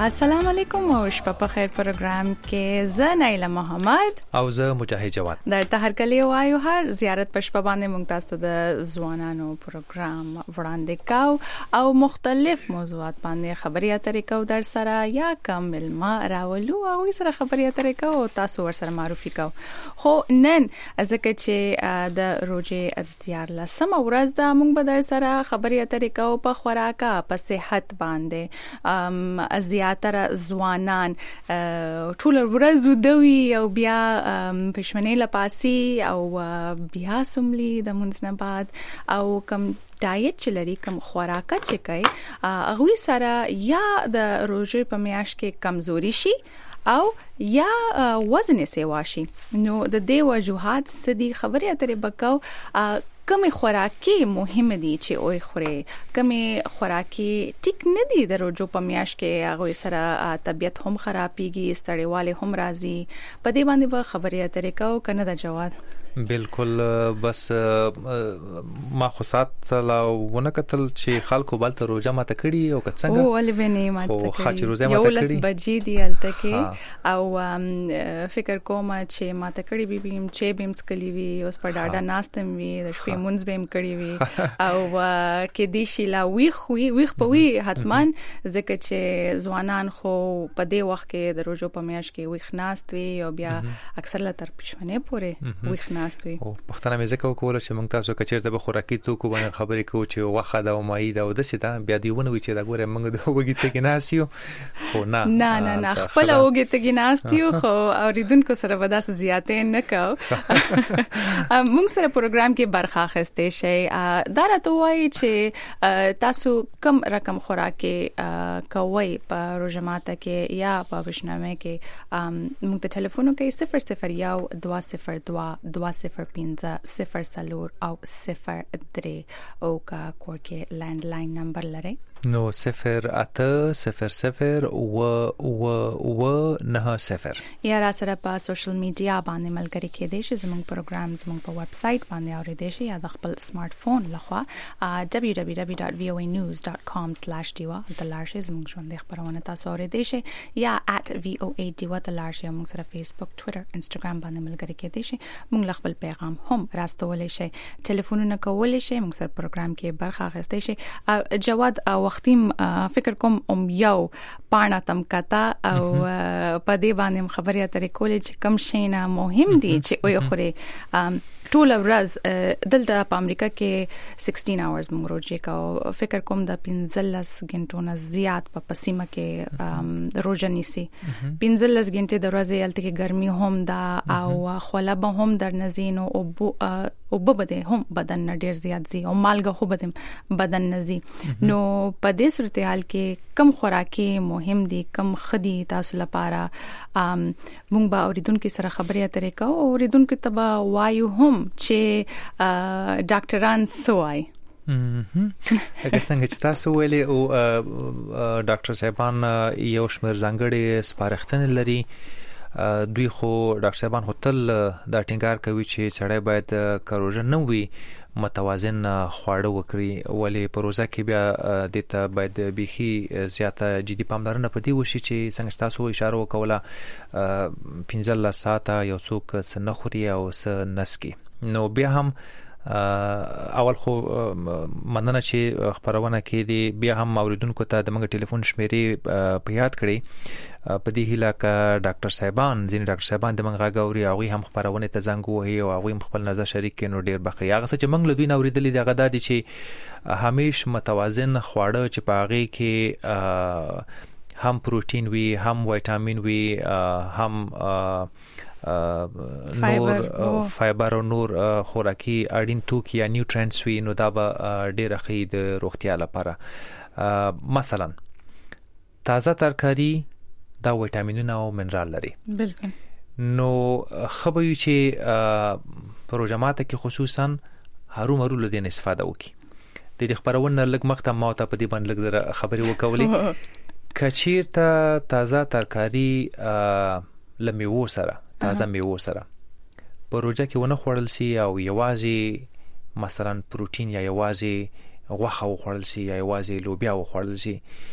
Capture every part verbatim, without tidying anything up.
السلام علیکم او شپه په خیر پروګرام کې زه نایله محمد او زه مجاهد جواد درته هر کلی وایو هر زیارت په شپه باندې موږ تاسو د ځوانانو پروګرام وړاندې کاو او مختلف موضوعات باندې خبري اترې کو در سره یا کامل ما راولو او سره خبري اترې کو تاسو ور سره معرفي کو خو نن ځکه چې د روزه دیار لسم ورځ دا موږ به در سره خبري اترې کو په خوراکه په صحت باندې ام زیاتره ځوانان ټول ورځ دوی او بیا پښمنې لپاسي او بیا سملي د مونږ نه بعد او کم ډایټ چې لري کم خوراکه چې کوي هغه سره یا د روزه په میاشت کې کمزوري شي او یا وزن یې سیواشي نو د دې وجوهات سدي خبرې اترې بکاو کمی خوراکي مهم دي چې اوې خوري کمی خوراکي ټیک نه دي د روزو په میاش کې هغه سره طبيعت هم خرابيږي ستړیواله هم راځي په دې باندې به خبرې اترې کو کنه د جواد بالکل بس ما خصات لا ونه کتل چې خلکو بل ته روزه ماته کړی او کڅنګ او ولې به نه ماته کړی خو روزه ماته کړی یو لس بجې دی الته کې او فکر کوم چې ماته کړی به بیم چې بیم سکلی وی اوس په ډاډه ناستم وی د شپې مونږ بیم کړی وی او کې دې شي لا وی خو وی په وی حتمان ځکه چې ځوانان خو په دې وخت کې د روزو په میاش کې وی خناست وی او بیا اکثر لا تر پښمنه پورې وی خناست وی او پښتنه مې ځکه وکول چې موږ تاسو کچېرته به خوراکي توکو باندې خبرې کوو چې واخه دا او مای دا او د سیدا بیا دیونه وی چې دا ګوره موږ د وګی ته کې ناسیو خو نه نه نه نه خپل وګی ته کې ناسیو خو اوریدونکو سره وداس زیاتې نه کو موږ سره پروګرام کې برخه اخیسته شي دا راته وایي چې تاسو کم رقم خوراکي کوي په روزماته کې یا په بشنامه کې موږ ته ټلیفون کوي صفر صفر یو دو صفر دو دو صفر پنځه صفر سلور او صفر درې او کا کوکه لینډ لاین نمبر لري نو صفر اته صفر صفر و و و نه صفر یا را سره په سوشل میډیا باندې ملګری کې دي چې زموږ پروګرام زموږ په ویب سټ باندې اوریدي شي یا د خپل سمارټ فون لخوا دبليو دبليو دبليو ډاټ وی او ای نیوز ډاټ کام سلیش دیوا د لارښ زموږ ژوند خبرونه تاسو اوریدي شي یا ات وی او ای دیوا د لارښ موږ سره فیسبوک ټوئیټر انستګرام باندې ملګری کې دي شي موږ خپل پیغام هم راستولای شي ټلیفونونه کولای شي موږ سره پروګرام کې برخه اخیستای شي جواد وختیم فکر کوم ام یو پانا تم کتا او په دې باندې خبرې اترې کولې چې کم شینه مهم دي چې وي خوري ټول ورځ دلته په امریکا کې سیکسټین اورز موږ روزه کو فکر کوم د پنځلس غنټو نه زیات په پسیمه کې روزه نیسي پنځلس غنټې د ورځې الته کې ګرمي هم دا او خوله به هم در نزینو او او بده هم بدن نه ډیر زیات زی او مالګه خو بدن بدن نزي نو په دې صورتحال کې کم خوراکي مهم دي کم خدي تاسو لپاره مونږ به اوریدونکو سره خبرې اترې کوو او اوریدونکو ته وایو هم چې ډاکټران سوای اګه څنګه چې تاسو ویلي او ډاکټر صاحبان یو شمېر ځانګړي سپارښتنې لري دوی خو ډاکټر صاحبان هوتل دا ټینګار کوي چې سړی باید کاروژن نه وي متوازن خواړه وکړي ولی پروژه کې بیا د ته باید بيخي زیاته جدي پاملرنه پدې وشي چې څنګه تاسو اشاره وکوله پنځه ساعته یو څوک سنخوري او سنسکی نو بیا هم اول خو مننه چې خبرونه کې دي بیا هم اوریدونکو ته د موږ ټلیفون شمیرې په یاد کړئ په دې هیله ک ډاکټر صاحبان ځین ډاکټر صاحبان د موږ غاوري او هم خبرونه ته زنګ وهي او هغه خپل نظر شریک کینو ډیر بخي هغه چې موږ له دوی اوریدلې دغه د دي چې همیش متوازن خواړه چې په هغه کې هم پروتین وي هم ویټامین وي هم نور فایبر او نور خوراکي اړین توکي یا نیوټرینټس وي نو دا به ډیر ښه د روغتیا لپاره مثلا تازه ترکاری دا ویټامینونه او منرال لري بالکل نو خبري چې پروګرامات کې خصوصا هرو مرو لدین استفاده وکي د دې خبرونه لګ مخته ما ته په دې باندې لګ خبري وکولې کچیرته تازه ترکاری لمیو سره تازه میوه سره پروژه کې ونه خوړل سي او یوازې مثلا پروتین یا یوازې غوښه وخوړل سي یا یوازې لوبیا وخوړل سي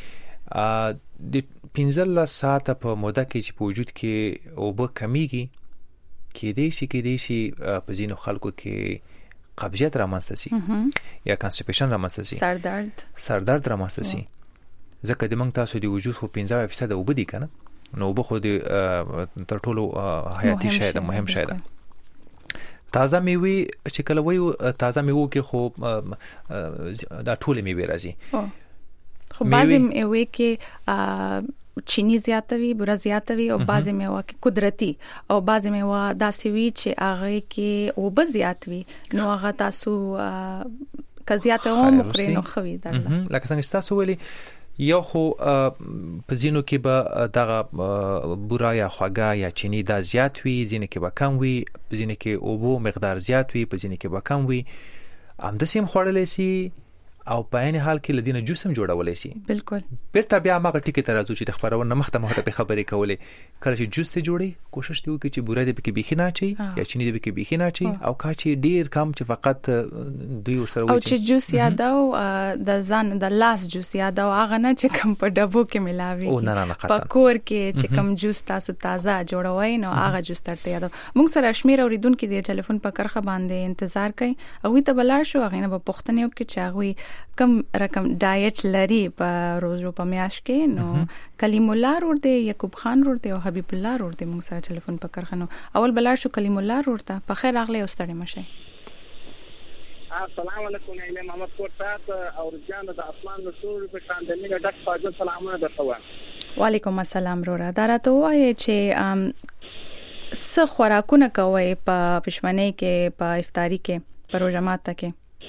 د پنځه ساعته په موده کې چې په وجود کې اوبه کمیږي کې دې شي کې دې شي په ځینو خلکو کې قبضیت رامنځته شي یا کانسټیپیشن رامنځته شي سردرد سردرد رامنځته شي ځکه د موږ تاسو د وجود خو پنځه فیصد اوبه دي کنه نو اوبه خو د تر ټولو حیاتي شی ده مهم شی ده تازه میوه چې کله وایو تازه میوه کې خو دا ټول میوه راځي خو بعضی میوه کې چینی زیاتوي بوره زیاتوي او بعضی میوه کې قدرتی او بعضی میوه داسې وي چې هغه کې اوبه زیاتوي نو هغه تاسو کزیات هم خوري نو خوي درله لکه څنګه تاسو ویلي یو خو په زینو کې به دغه بوره یا خوږه یا چینی دا زیات وي زینو کې به کم وي په زینو کې اوبو مقدار زیات وي په زینو کې به کم وي ام د سیم خورلې سي او په عین حال کې لدینه جوس هم جوړولای شي بالکل بیرته بیا ما ټیکې تر راځو چې د خبرونه مخته مخته په خبرې کولې کله چې جوس ته جوړي کوشش دی وکړي چې بوره دې پکې بيخي نه چي یا چینی دې پکې بيخي نه چي او کا چې ډیر کم چې فقط دوی ورسره وي او چې جوس یادو د ځان د لاس جوس یادو هغه نه چې کم په ډبو کې ملاوي او نه نه په کور کې چې کم جوس تاسو تازه جوړوي نو هغه جوس ترته یادو موږ سره شمیر اوریدونکو د ټلیفون په کرخه باندې انتظار کوي او ته بلار شو هغه نه په پښتنه کې چاغوي کم رقم ډایټ لري په روز رو په میاش کې نو کلیم الله ور دي یعقوب خان ور دي او حبیب الله ور دي موږ سره ټلیفون په کرخنو اول بلار شو کلیم الله ور ته په خیر اغلی واستړی مشه السلام علیکم ایله محمد کوټات او رجان د اسمان د سور په شان د میګه ډک فاجو سلامونه درته وعلیکم السلام رورا دراته وای چې څه خوراکونه کوي په پښمنۍ کې په افطاری کې په روزمات کې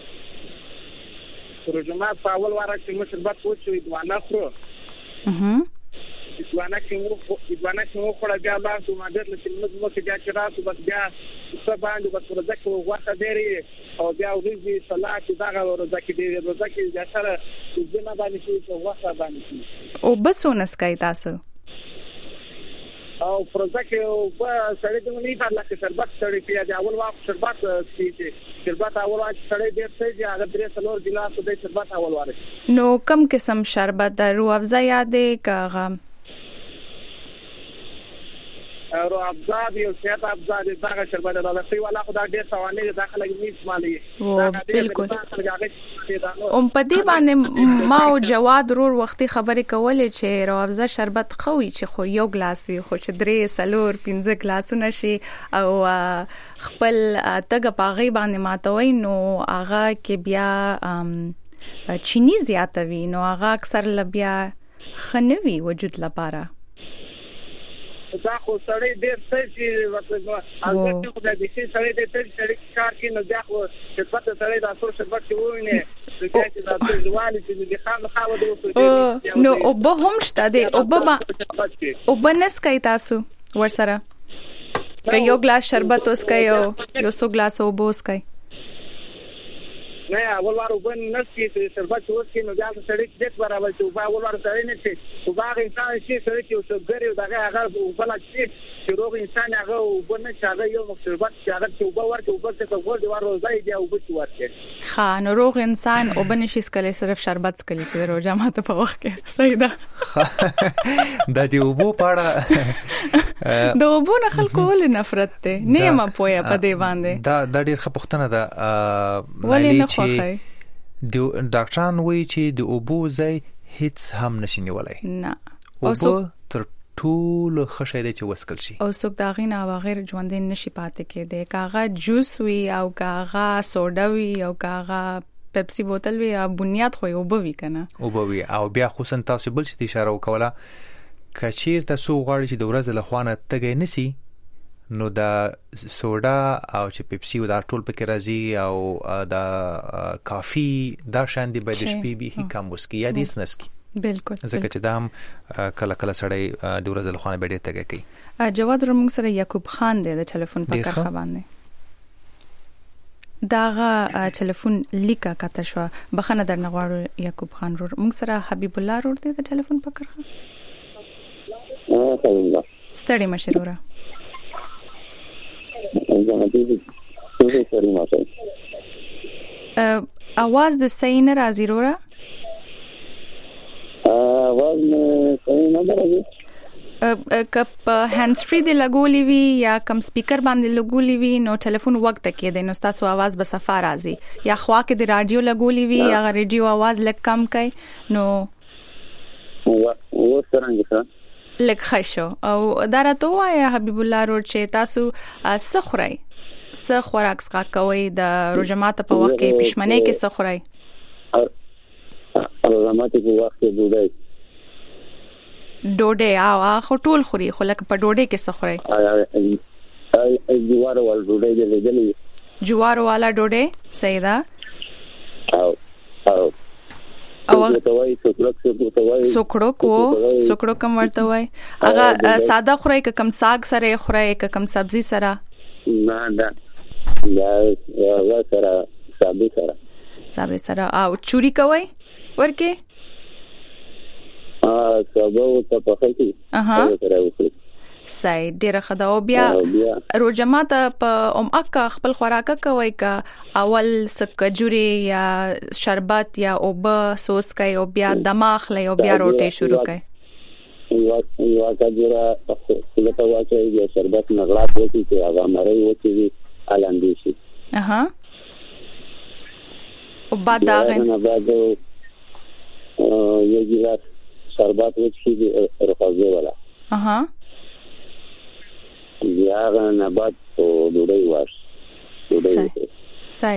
روزمات په اول واره کې مشربات وڅوي دوانه خو اها دوانه کې مو دوانه کې مو خړه بیا تاسو ماده لته موږ مو کې بیا چې راتو بس بیا څه باندې بس ورځ کې وخت ډېری او بیا ورځي صلات دغه ورځ کې ډېری ورځ کې بیا سره ځنه باندې چې وخت باندې او بس ونسکای تاسو او پروژه او په سړی د منی په لکه شربت سړی پیاده دی اول واخ شربت سیته شربت اول واخ سړی ډیر څه دی هغه درې څلور ګلاس د شربت اول واره نو کم قسم شربت درو افزا یادې کاغه رو افزا دی او سیات افزا دی دا شربت دا سی والا خدای ډیر ثوانه داخله نیس مالي بالکل ام پدی باندې ما او جواد رور وختي خبرې کولې چې رو افزا شربت خوي چې خو یو ګلاس وي خو چې درې سلور پنځه ګلاسونه شي او خپل تګ پاغي باندې ماتوي نو هغه کې بیا چینی زیاتوي نو هغه اکثر لبیا خنوي وجود لپاره دا خو سړی ډېر څه چې وکړو هغه خو د دې سړی د تل سړی کار کې نو دا خو چې پته سړی د اصل شربت کې ویني چې دا د ځوالي چې د خام خاوه د نو او به هم شته دی او به او بنس کوي تاسو ورسره که یو ګلاس شربت اوس کوي او یو څو ګلاس او بوس کوي نه اول وارو بن نسکی چې شربت اوس کې نو دا سړی دې برابر چې او اول وارو سړی نه چې او هغه انسان چې سړی چې اوس ګری دغه هغه بل چې چې روغ انسان هغه وبنه چې هغه یو شربت چې هغه چې وبا ورته وبا څه کول دی وارو ځای دی او بچ ورته ها نو روغ انسان او بنه شي سکلی صرف شربت سکلی چې روزه ماته په وخت کې صحیح ده د دې وبو پاړه د وبو نه خلکو ول نفرت ته نه ما پوهه په دې باندې دا د ډیر خپختنه ده ولې نه د ډاکټران وایي چې د اوبو ځای هیڅ هم نشي نیولای نه اوبو تر ټول خشه دی چې وسکل شي او څوک دا غي نه بغیر ژوند نشي پاتې کېده کاغه جوس وی او کاغه سوډا وی او کاغه پپسي بوتل وی او بنیاد خو اوبو وی کنه اوبو وی او بیا خصوصا تاسو بل څه اشاره وکوله کچیر تاسو غواړئ چې د ورځ له خوانه تګې نسی نو دا سوډا او چې پپسي او دا ټول پکې راځي او دا کافي دا شان دی به د شپې به کم وسکي یا دیس نسکی بالکل ځکه چې دا کله کله سړی د ورځ له خوانه بیډه تګ کوي جواد رمون سره یعقوب خان دی د ټلیفون په کرخه باندې داغه ټلیفون لیکه کته شو بخنه درنه غواړو یعقوب خان رور موږ سره حبیب الله رور دی د ټلیفون په کرخه ستړي مشروره आवाज د صحیح نه راځي وروره आवाज نه کپ هاند فري دی لګولې وی یا کم سپیکر باندې لګولې وی نو ټلیفون وخت کې دی نو تاسو आवाज به صفه راځي یا خوا کې دی رادیو لګولې وی یا رادیو आवाज لږ کم کړئ نو و څنګه لږ خشو او دا راته وایي حبیب الله روډ چې تاسو سخورای څه خوراک څخه کوي د روزمات په وخت کې پښمنه کې سخورای روزمات په وخت کې ډوډۍ ډوډۍ او خو ټول خوري خو لکه په ډوډۍ کې سخورای جوار ول ډوډۍ دې لګلې جوار والا ډوډۍ صحیح ده او او او سوکړو کو سوکړو کوم ورته وای هغه ساده خورای ک کم ساگ سره خورای ک کم سبزی سره نه دا یا یا سره سبزی سره سبزی سره او چوری کوي ورکه ا سبو ته پخې اها سای ډیره خدا او بیا روزمات په ام اکا خپل خوراکه کوي کا اول سکجوري یا شربت یا اوب سوس کوي او بیا دماغ لې او بیا روټي شروع کوي یو یو کجورا خپلته واچي یا شربت نغلا کوي چې هغه مړی وتی الاندې شي اها او بعد دا نه بعد یو ګلاس شربت وڅښي رخصه والا اها بیا نه بعد ډوډۍ واش ډوډۍ سای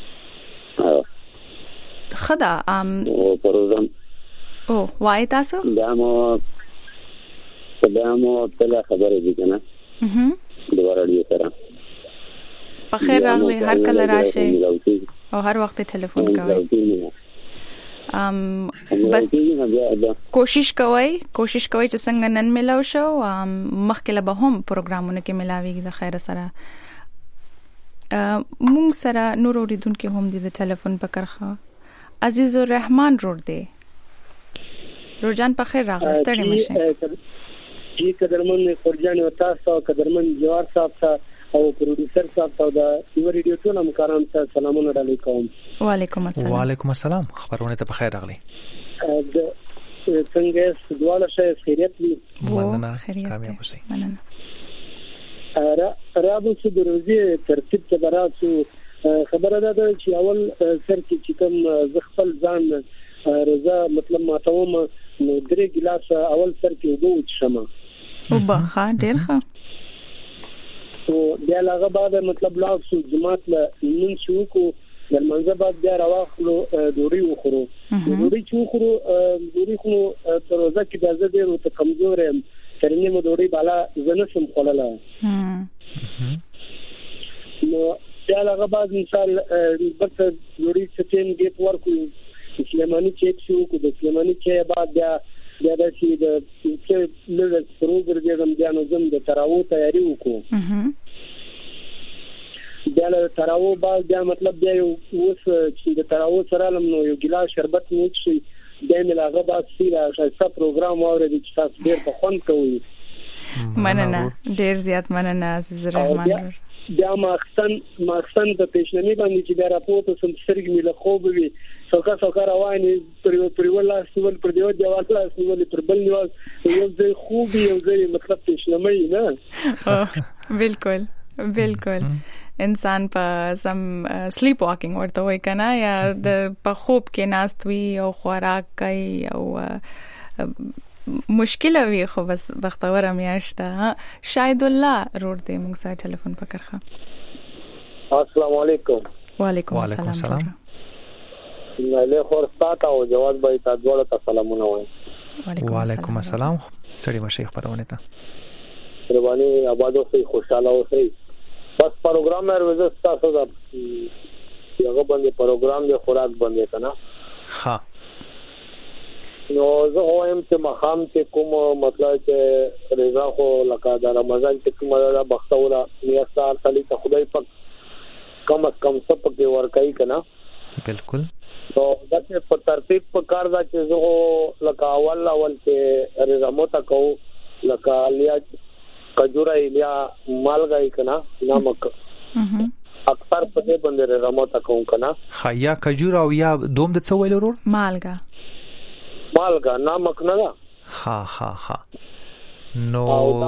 خدا ام او پروزم او وای تاسو دامو دامو تل خبرې دي کنه اها دوه راډیو سره په خیر راغلی هر کله راشي او هر وخت ټلیفون کوي ام بس کوشش کوي کوشش کوي چې څنګه نن ملاو شو مخکله به هم پروګرامونه کې ملاويږي د خیر سره مونږ سره نور اوریدونکو هم د ټلیفون په کرخه عزیز الرحمن روډ دی روزان په خیر راغلی ستړي مشه جی قدرمن خورجان او تاسو قدرمن جوار صاحب او پروډوسر صاحب ته د یو ریډیو ټول همکاران ته سلامونه علیکم وعلیکم السلام وعلیکم السلام خبرونه ته بخیر راغلی د څنګه سوال شي خیریت وي مننه کامیاب اوسئ مننه را رابو چې د روزي ترتیب ته دراسو خبره ده چې اول سر کې چې کوم زخفل ځان رضا مطلب ماتوم نو درې ګلاس اول سر کې وګو شمه او بخا ډیر ښه او بیا هغه بعد مطلب لا سو جماعت له نن شو کو د منځه بعد بیا راوخلو دوری وخورو دوری چې وخورو دوری خو تر ورځې کې د زده ډیرو ته کمزور یم ترنه مو دوری بالا زنه سم خللا نو بیا هغه بعد مثال بس دوری ستین ګیپ ورکو سلیمانی چیک شو کو د سلیمانی چې بعد بیا بیا د شي د چې لږ پروګرام بیا نو زم د تراو تیاری وکړو بیا له تراو بعد بیا مطلب بیا اوس چې د تراو سره لم نو یو ګلاس شربت نو شي د ملاغه بعد سیره شاسه پروګرام اورې چې تاسو ډیر په خوند کوي مننه ډیر زیات مننه عزیز الرحمن بیا ماخستان ماخستان د پېښنمی باندې چې بیا راپورته سم سترګې مله خوب وي څوکا څوکا رواني پر پر ولا سیول پر دیو دیوال لا سیول پر بل نیواز یو ځای خوب یو ځای مطلب پېښنمی نه بالکل بالکل انسان په سم سلیپ واکینګ ورته وای کنه یا د په خوب کې ناست وي او خوراک کوي او مشکل وي خو بس بختور میاشته شاهد الله روډ دې موږ سره ټلیفون پکړه السلام علیکم وعلیکم السلام نه له خورستات او جواز به تاسو ته سلامونه وایم وعلیکم السلام سړي مشه خبرونه ته رواني آبادو سي خوشاله اوسئ بس پروګرام مې تاسو دا یو باندې پروګرام دی خوراک باندې کنه ها نو زه وایم چې مخام چې کوم مطلب چې رضا خو لکه د رمضان چې کومه دا بختوره میاسار صلی ته خدای پاک کم از کم څه پکې ورکای کنه بالکل نو دا په ترتیب په کار دا چې زه لکه اول اول چې رضا مو تا کو لکه لیا کجوره لیا مالګای کنه نمک اکثر په دې باندې رضا مو تا کوم کنه خیا کجوره او یا دوم د څه ویل ورور مالګه مالګه نمک نه ها ها ها نو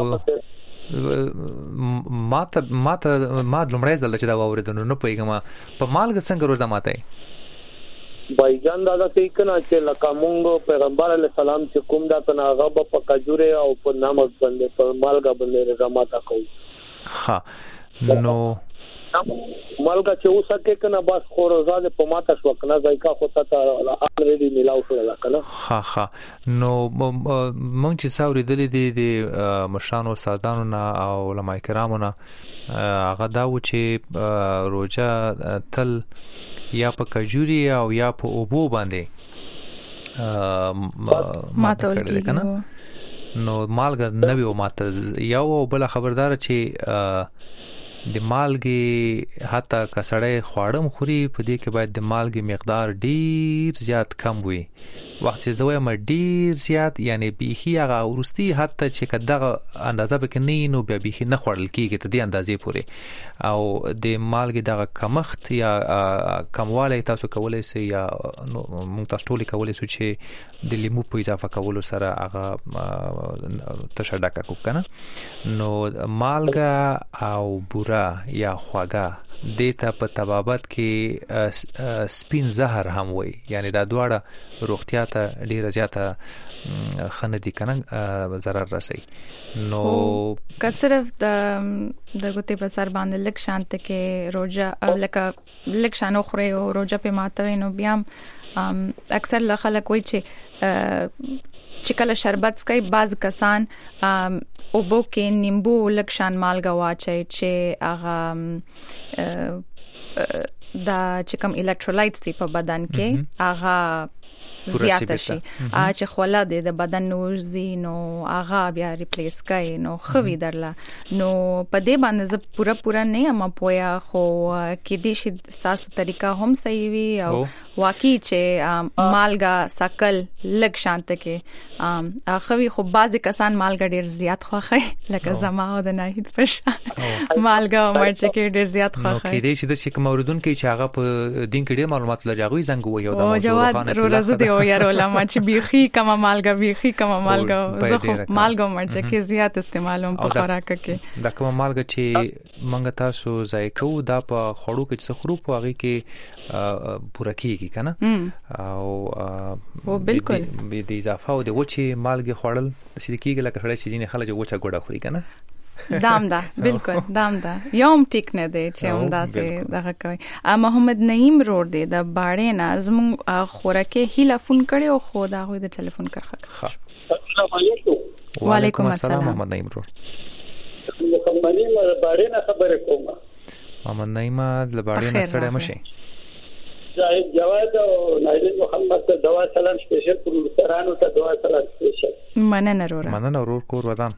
ما ته ما ته ما لمړی ځل چې دا واوریدنه نو پېګما په مالګه څنګه روزه ماته بایجان دا څه کنا چې لکه مونږ پیغمبر علی السلام چې کوم دا کنه هغه په کجوره او په نمک باندې په مالګه باندې روزه ماته کوي ها نو مالګه چې وسکه کنه بس خو روزه په ماته شو کنه ځایکا خو ته الریډي ملاو شو کنه ها ها نو مونږ چې ساوري دلی دي د مشانو سادانو نه او علماء کرامو نه هغه دا و چې روزه تل یا په کجوري او یا په اوبو باندې ماته ولګي کنه نو مالګه نه وي ماته یو بل خبردار چې د مالګي حتی کسړې خواړم خوري په دې کې باید د مالګي مقدار ډیر زیات کم وي وخت چې زوی م ډیر زیات یعنی بیخي هغه ورستي حتی چې کداغه اندازه به کې نه نو بیا بیخي نه خورل کیږي ته دې اندازې پورې او د مالګي دغه کمښت یا کمواله تاسو کولای سي یا موږ تاسو ټول کولای سو چې د لیمو په اضافه کولو سره هغه تشډاکه کو کنه نو مالګه او بورا یا خواګه دیتا په تبابت کې سپین زهر هم وي یعنی دا دواړه روغتیا ته ډیره زیاته خندې کنه zarar رسي نو که صرف د د ګوتې په سر باندې لک شانت کې روزه لکه لک شانو خوري او روزه په ماته نو بیا اکثر له خلک وای چې چې کله شربت سکي باز کسان او بو کې نیمبو لک شان مالګه واچي چې هغه دا چې کوم الکترولایټس دی په بدن کې هغه زیات شي چې خوله د بدن نورزي نو هغه بیا ریپلیس کوي نو خوي درلا نو په دې باندې ز پورا پورا نه یم پویا خو کې دې شي تاسو طریقه هم صحیح وي او واقعي چې مالګه سکل لګ شانت کې خوي خو بعضی کسان مالګه ډیر زیات خوخي لکه زما او د ناهید پښه مالګه مرچ کې ډیر زیات خوخي نو کې دې چې د کوم اوردون کې چې هغه په دین کې ډیر معلومات لري هغه زنګ وي او د موضوع خانه او یار علماء چې بیخي کما مالګه بیخي کما مالګه زه خو مالګه مرچ کې زیات استعمالوم په خوراک کې دا کوم مالګه چې منګ تاسو ذایقو دا په خړو کې څه خرو په هغه کې پوره کیږي کنه او او بالکل به د اضافه او د وچه مالګه خړل د سې کېږي لکه خړې چې نه خلک وچه ګوډه خوري کنه دام دا بالکل دام دا یوم ټیک نه دی چې هم دا سه دغه کوي محمد نعیم روډ دی د باړې نازم خورکه هیله فون کړي او خو دا غوي د ټلیفون کرخه السلام علیکم وعلیکم السلام محمد نعیم روډ محمد نعیم باړې نه خبره کوم محمد نعیم د باړې نه سره مشي جواد او نایل محمد ته دوا سلام سپیشل پروډوسرانو ته دوا سلام سپیشل مننه وروره مننه ورور کور ودان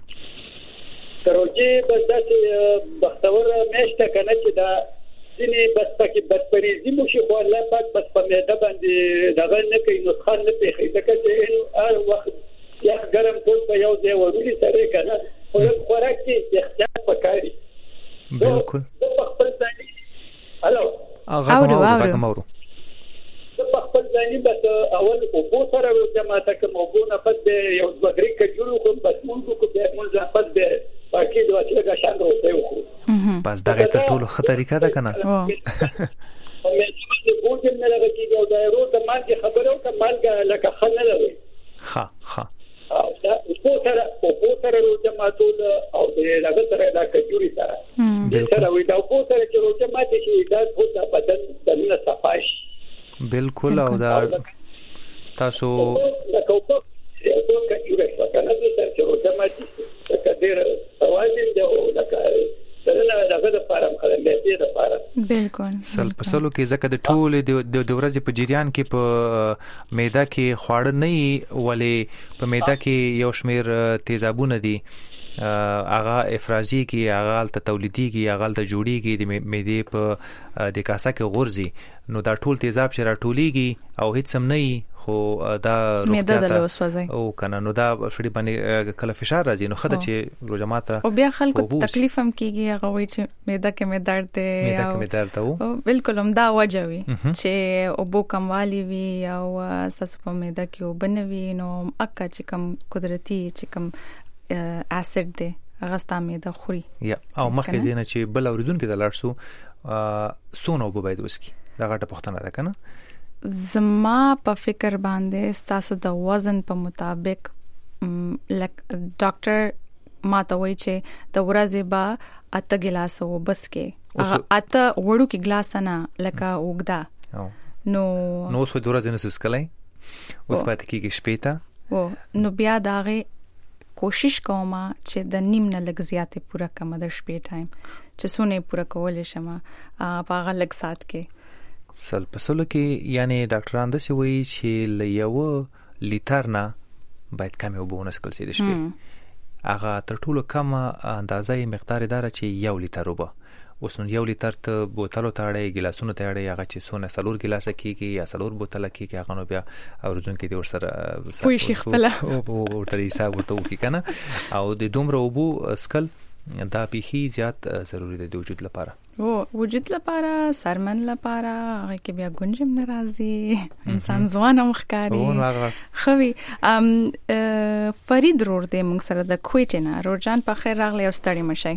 کروجي بس داسې بختور مېشته کنه چې دا ځینې بس پکې بدپریزي مو شي خو الله پاک بس په میده باندې دغه نه کوي نو خان نه پیخي ځکه چې هر وخت یا ګرم ټول په یو ځای ورولي سره کنه خو خوراک کې احتیاط وکړي بالکل په خپل ځای الو هغه مورو په خپل ځای بس اول او بو سره جماعت کوم او بو نه پد یو بغری کجورو کوم بس مونږ کو به مونږ پد پاکي د وڅه کا شان روته وخو بس دغه تر ټولو خطرې کا ده کنه او مې چې بو چې نه راکېږي او دا ورو ته مال کې خبرو ک مالګه لکه خنه لوي ها ها او دا په سره او په سره روته ماتول او دغه سره دا کجوري سره سره وي دا په سره چې روته ماته شي دا په بدن دنه صفاش بالکل او دا تاسو دا کوپه یو کجوري کنه د سره چې روته ماته کډیر توازن دی او لکه څنګه دغه د فارم خلک دی د فارم بالکل سل پسلو کې ځکه د ټول د ورځې په جریان کې په معده کې خواړه نه ولې په معده کې یو شمیر تیزابونه دي اغه افرازي کې اغه ته تولیدي کې اغه ته جوړي کې د معده په د کاسه کې غورځي نو دا ټول تیزاب چې راټوليږي او هیڅ هم نه خو خو دا روغتیا ته او کنه نو دا شړي باندې کله فشار راځي نو خدای چې روزه ماته او بیا خلکو تکلیف هم کیږي هغه وایي چې معده کې مې درد دی معده کې مې درد او بالکل هم دا وجه وي چې او بو کموالی وي او تاسو په معده کې وبنوي نو اکه چې کم قدرتي چې کم اسید دی هغه ستاسو معده خوري یا او مخکې دینه چې بل اوریدونکو د لاړ سو سونو به باید وسکی دا غټه پښتنه ده کنه زما په فکر باندې تاسو د وزن په مطابق لک ډاکټر ما ته وایي چې د ورځې با اته ګلاس وبس کې هغه اته وړو کې ګلاس نه لکه وګدا نو نو څو د ورځې نه سسکلای اوس پاتې کېږي شپېته او نو بیا داغه کوشش کوم چې د نیم نه لږ زیاتې پوره کم د شپې ټایم چې سونه پوره کولې شمه په هغه لږ سات کې سل پسلو کې یعنی ډاکټران د سی وی چې لیو لیټر نه باید کم یو بونس کول سي د شپې هغه تر ټولو کم اندازې مقدار دار چې یو لیټر وبه اوس نو یو لیټر ته بوتلو تاړې ګلاسونو تاړې هغه چې سونه سلور ګلاسه کیږي یا سلور بوتل کیږي هغه نو بیا اوردونکو دې ورسره پوي شي خپل او تر حساب ورته وکي کنه او د دومره وبو اسکل دا به زیات ضروری دی د وجود لپاره او وجود لپاره سرمن لپاره هغه کې بیا ګونجم ناراضي انسان ځوان مخکاري خوي ام فرید رور دې موږ سره د کوټینا روجان په خیر راغلی او ستړي مشي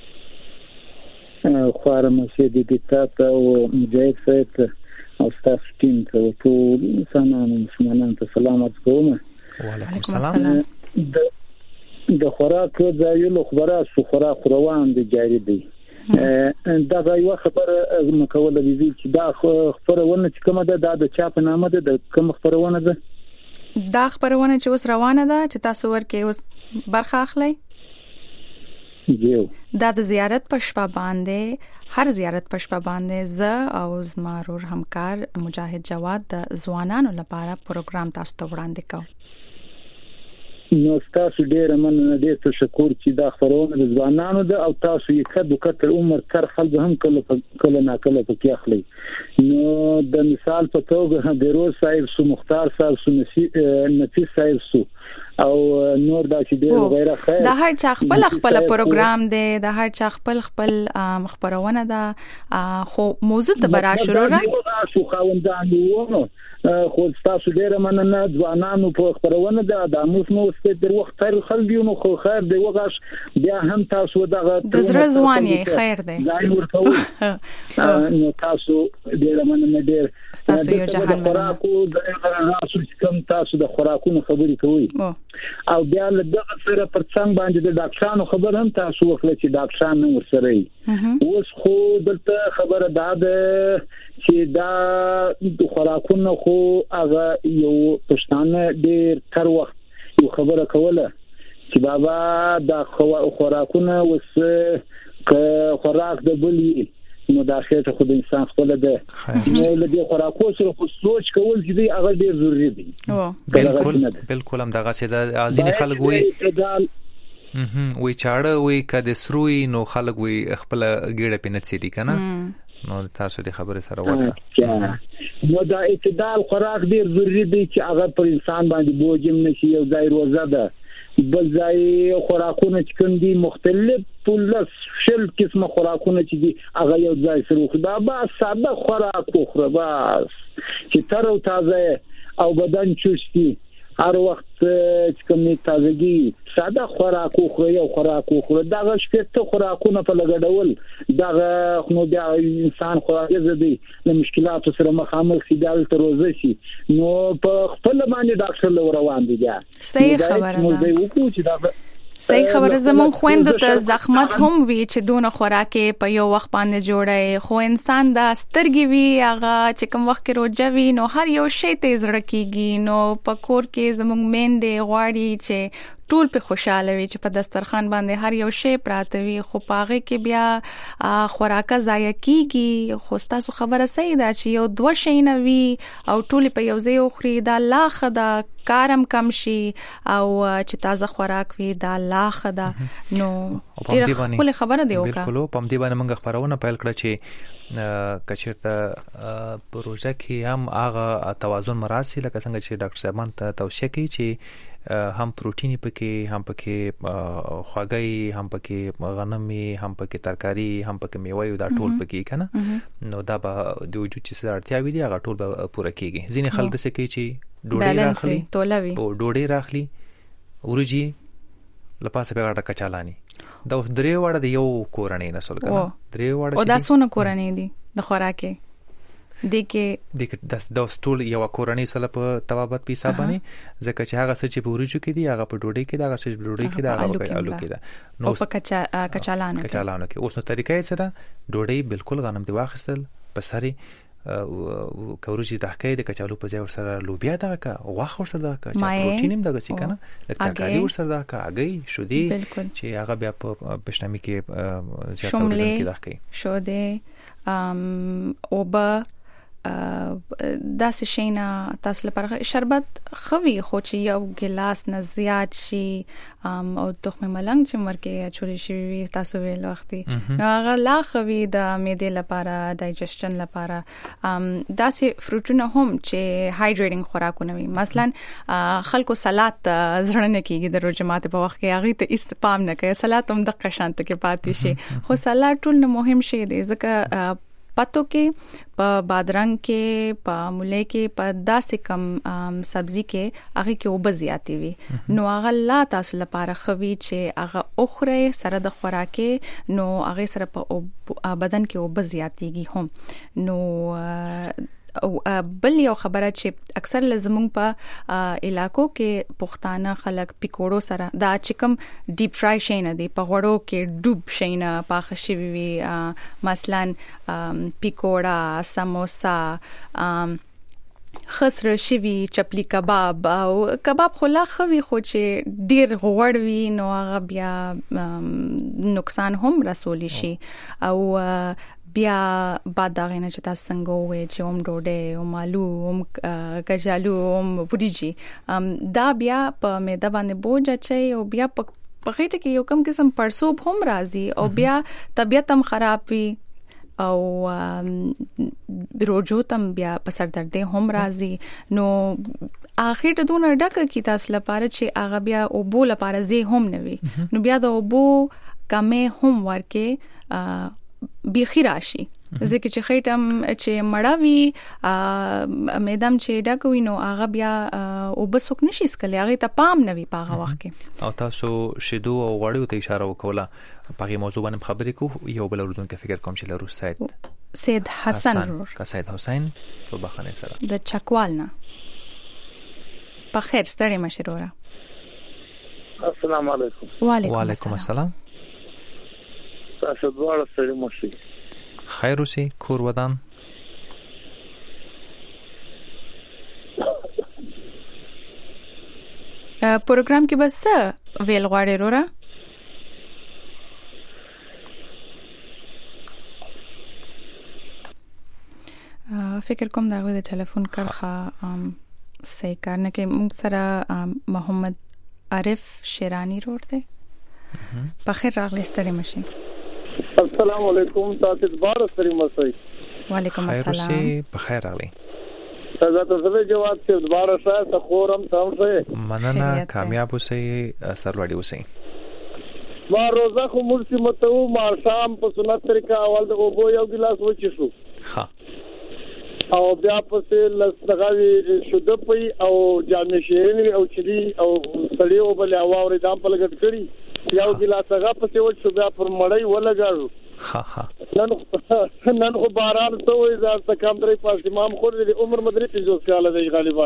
خوار مسجد دیکتات او مجاهد فیت او ستاف ټیم ته ټول انسانانو مسلمانانو ته سلامت کوم وعلیکم السلام د خوراک ځایونو خبره سو خوراک روان دي جاری دي دا یو خبره مکوله دي چې دا خبرونه چې کومه ده د چا په نامه ده د کوم خبرونه ده دا خبرونه چې اوس روانه ده چې تاسو ورکه اوس برخه اخلي یو دا د زیارت په شپه باندې هر زیارت په شپه باندې ز او زمارور همکار مجاهد جواد د ځوانانو لپاره پروګرام تاسو ته وړاندې کوي نو تاسو ډیر مننه ډیر تشکر چې دا خبرونه د ځوانانو ده او تاسو یې کډو کتر عمر تر خلک هم کله کله نه کله پکې اخلي نو د مثال په توګه د روز صاحب سو مختار صاحب سو نفیس صاحب سو او نور دا چې ډیر غیره خیر د هر چا خپل خپل پروګرام دی د هر چا خپل خپل خبرونه ده خو موضوع ته برا شروع را شو خواندانو خو تاسو ډیر مننه ځوانانو په خبرونه ده د موږ نو ست در وخت تر خلګو نو خو خیر دی وغاش بیا هم تاسو دغه د زړه ځوان یې خیر دی ځای ورته نو تاسو ډیر مننه ډیر تاسو یو جهان خوراکو د تاسو کوم تاسو د خوراکونو خبرې کوي او بیا له دغه سره پر څنګه باندې د ډاکټرانو خبر هم تاسو وکړه چې ډاکټران نو ورسره وي اوس خو دلته خبره ده چې دا د خوراکونو خو هغه یو پښتانه ډیر تر وخت یو خبره کوله چې بابا دا خوراکونه وس ک خوراک د بلی نو دا خیته خو د انسان خپل ده نو له دې خوراکو سره خو سوچ کول چې دی هغه ډیر ضروری دی بالکل بالکل هم دغه څه د ازینی خلک وي هم وی چاړه وی کده سروي نو خلک وی خپل ګیړه پینې سړي کنه نو تاسو دې خبره سره ورته نو دا اعتدال خوراک ډیر ضروری دی چې هغه پر انسان باندې بوجم نشي یو ځای روزه ده بل ځای خوراکونه چې کوم دي مختلف پولس شل قسمه خوراکونه چې دي هغه یو ځای سره خدا با ساده خوراک خو بس چې تر او تازه او بدن چوستي هر وخت چې کوم تازگی ساده خوراک خو یو خوراک خو دغه شپته خوراکونه په لګډول دغه نو بیا انسان خوراک زدي له مشکلاتو سره مخامخ شي د روزه شي نو په خپل باندې ډاکټر روان دي بیا صحیح خبره ده صحیح خبره زمون خويندو ته زحمت هم وی چې دونه خوراکه په یو وخت باندې جوړه خو انسان دا سترګي وی هغه چې کوم وخت کې روجوي نو هر یو شی ته زړه کیږي نو په کور کې زمون میندې غواړي چې ټول په خوشاله وي چې په دسترخوان باندې هر یو شی پراته وي خو پاغه کې بیا خوراکه ضایع کیږي خو تاسو خبره صحیح ده چې یو دوه شی نه وي او ټول په یو ځای خوري دا لا خدا کارم کم شي او چې تازه خوراک وي دا لا خدا نو ډیره خپل خبره دی وکړه. بالکل په دې باندې موږ خبرونه پیل کړه چې کچیرته پروژه کې هم هغه توازن مراعات شي، لکه څنګه چې ډاکټر صاحبان ته توصیه کوي چې هم پروتین پکې، هم پکې خواږی، هم پکې غنمي، هم پکې ترکاری، هم پکې میوه او دا ټول پکې کنه، نو دا به د وجود چې اړتیاوي دي هغه ټول به پوره کیږي. ځینې خلک څه کوي چې ډوډۍ راخلي تولوي او ډوډۍ راخلي ورجی لپاسه په غاټه کچالانی، دا درې وړه د یو کورنۍ نسل کنه، درې وړه او دا څونه کورنۍ دي د خوراکي دګه دګه د ستول یو کورنۍ سره په توابت په حساب باندې، ځکه چې هغه څه چې پورجو کې دي هغه په ډوډۍ کې دا هغه چې ډوډۍ کې دا هغه په آلو کې دا نو په کچا کچالانو کچالانو کې اوس نو طریقې سره ډوډۍ بالکل غنم دی واخستل بسري کورجی د حکې د کچالو په ځای ور سره لوبیا دا کا غوښه ور سره دا کا چې پروتین هم دغه څه کنه د ترکاری ور سره دا کا اگې شو دی چې هغه بیا په پښنامي کې زیاته ورته کې دا کوي شو دی ام اوبا داسې شینا تاسو لپاره شربت خوي خو چې یو ګلاس نه زیات شي او تخم ملنګ چې مرکه چوري شي تاسو ویل وختي نو هغه لا خوي د معدې لپاره ډایجسشن لپاره داسې فروټونه هم چې هایډریټینګ خوراکونه وي. مثلا خلکو سلاد زړه نه کیږي د روزه ماته په وخت کې هغه ته استپام نه کوي، سلاد هم د قشانت کې پاتې شي، خو سلاد ټول نه مهم شي دی ځکه پتو کې په بادرنګ کې په مولې کې په داسې کم سبزي کې هغه کې اوبه زیاتې وي نو هغه لا تاسو لپاره خوي چې هغه اخره سره د خوراکي نو هغه سره په بدن کې اوبه زیاتېږي هم. نو او بل یو خبره چې اکثر لزمون په علاقو کې پښتانه خلک پکوړو سره دا چې کوم ډیپ فرای شینه دی په غوړو کې ډوب شینه پاخه شوی وي، مثلا پکوړه، سموسا، خسر شوی، چپلی کباب او کباب خلا خوي خو چې ډیر غوړ وي نو هغه بیا نقصان هم رسولي شي. او بیا بعد دا غینه چې تاسو څنګه وې چې اوم ډوډۍ او مالو اوم کجالو اوم پوریجی دا بیا په معده باندې بوج اچي او بیا په خېټه کې یو کم قسم پړسوب هم راځي او بیا طبيعت هم خراب وي او روجو تم بیا په سر درد هم راځي. نو اخر ته دونه ډکه کی تاسو لپاره چې هغه بیا او بو لپاره زی هم نوي نو بیا د اوبو کمه هم ورکه بيخي راشي ځکه چې خېټم چې مړاوي میدم چې ډکوي نو هغه بیا او بسوک نشي سکلی هغه ته پام نوي پاغه وخت کې. او تاسو شیدو او غوړیو ته اشاره وکوله په موضوع باندې خبرې کو یو بل اردن کې فکر کوم چې لرو سید سید حسن کا سید حسین په بخانه سره د چکوالنا په خیر ستړي مشروره. السلام علیکم. وعلیکم السلام. تاسو دواړه سره مشي خیر اوسې کور ودان پروګرام کې بس ویل غواړي رورا فکر کوم دا غوډه ټلیفون کرخه صحیح کارنه کې موږ سره محمد عارف شیرانی روړ دی په خیر راغلی ستړي مشي. السلام علیکم تاسو دوباره سره مسئ. وعلیکم السلام. خیر بخیر راغلی. تاسو ته جواب ته دوباره سره خورم تاسو ته مننه کامیاب اوسئ سرلوړي اوسئ. ما روزه خو مرسي متو ما شام په سنت طریقه اول د اوبو یو ګلاس وچی شو ها او بیا په لږه شوده پي او جامې شیرین او چلی او سړی او بل اواوري دام په لګټ کړی یو ګلاس هغه په څو شو بیا پر مړی ولګاړو ها ها نن نن خو باران ته وې ځکه کم درې پاس امام خور دې عمر مدري په جو خیال دی غالبا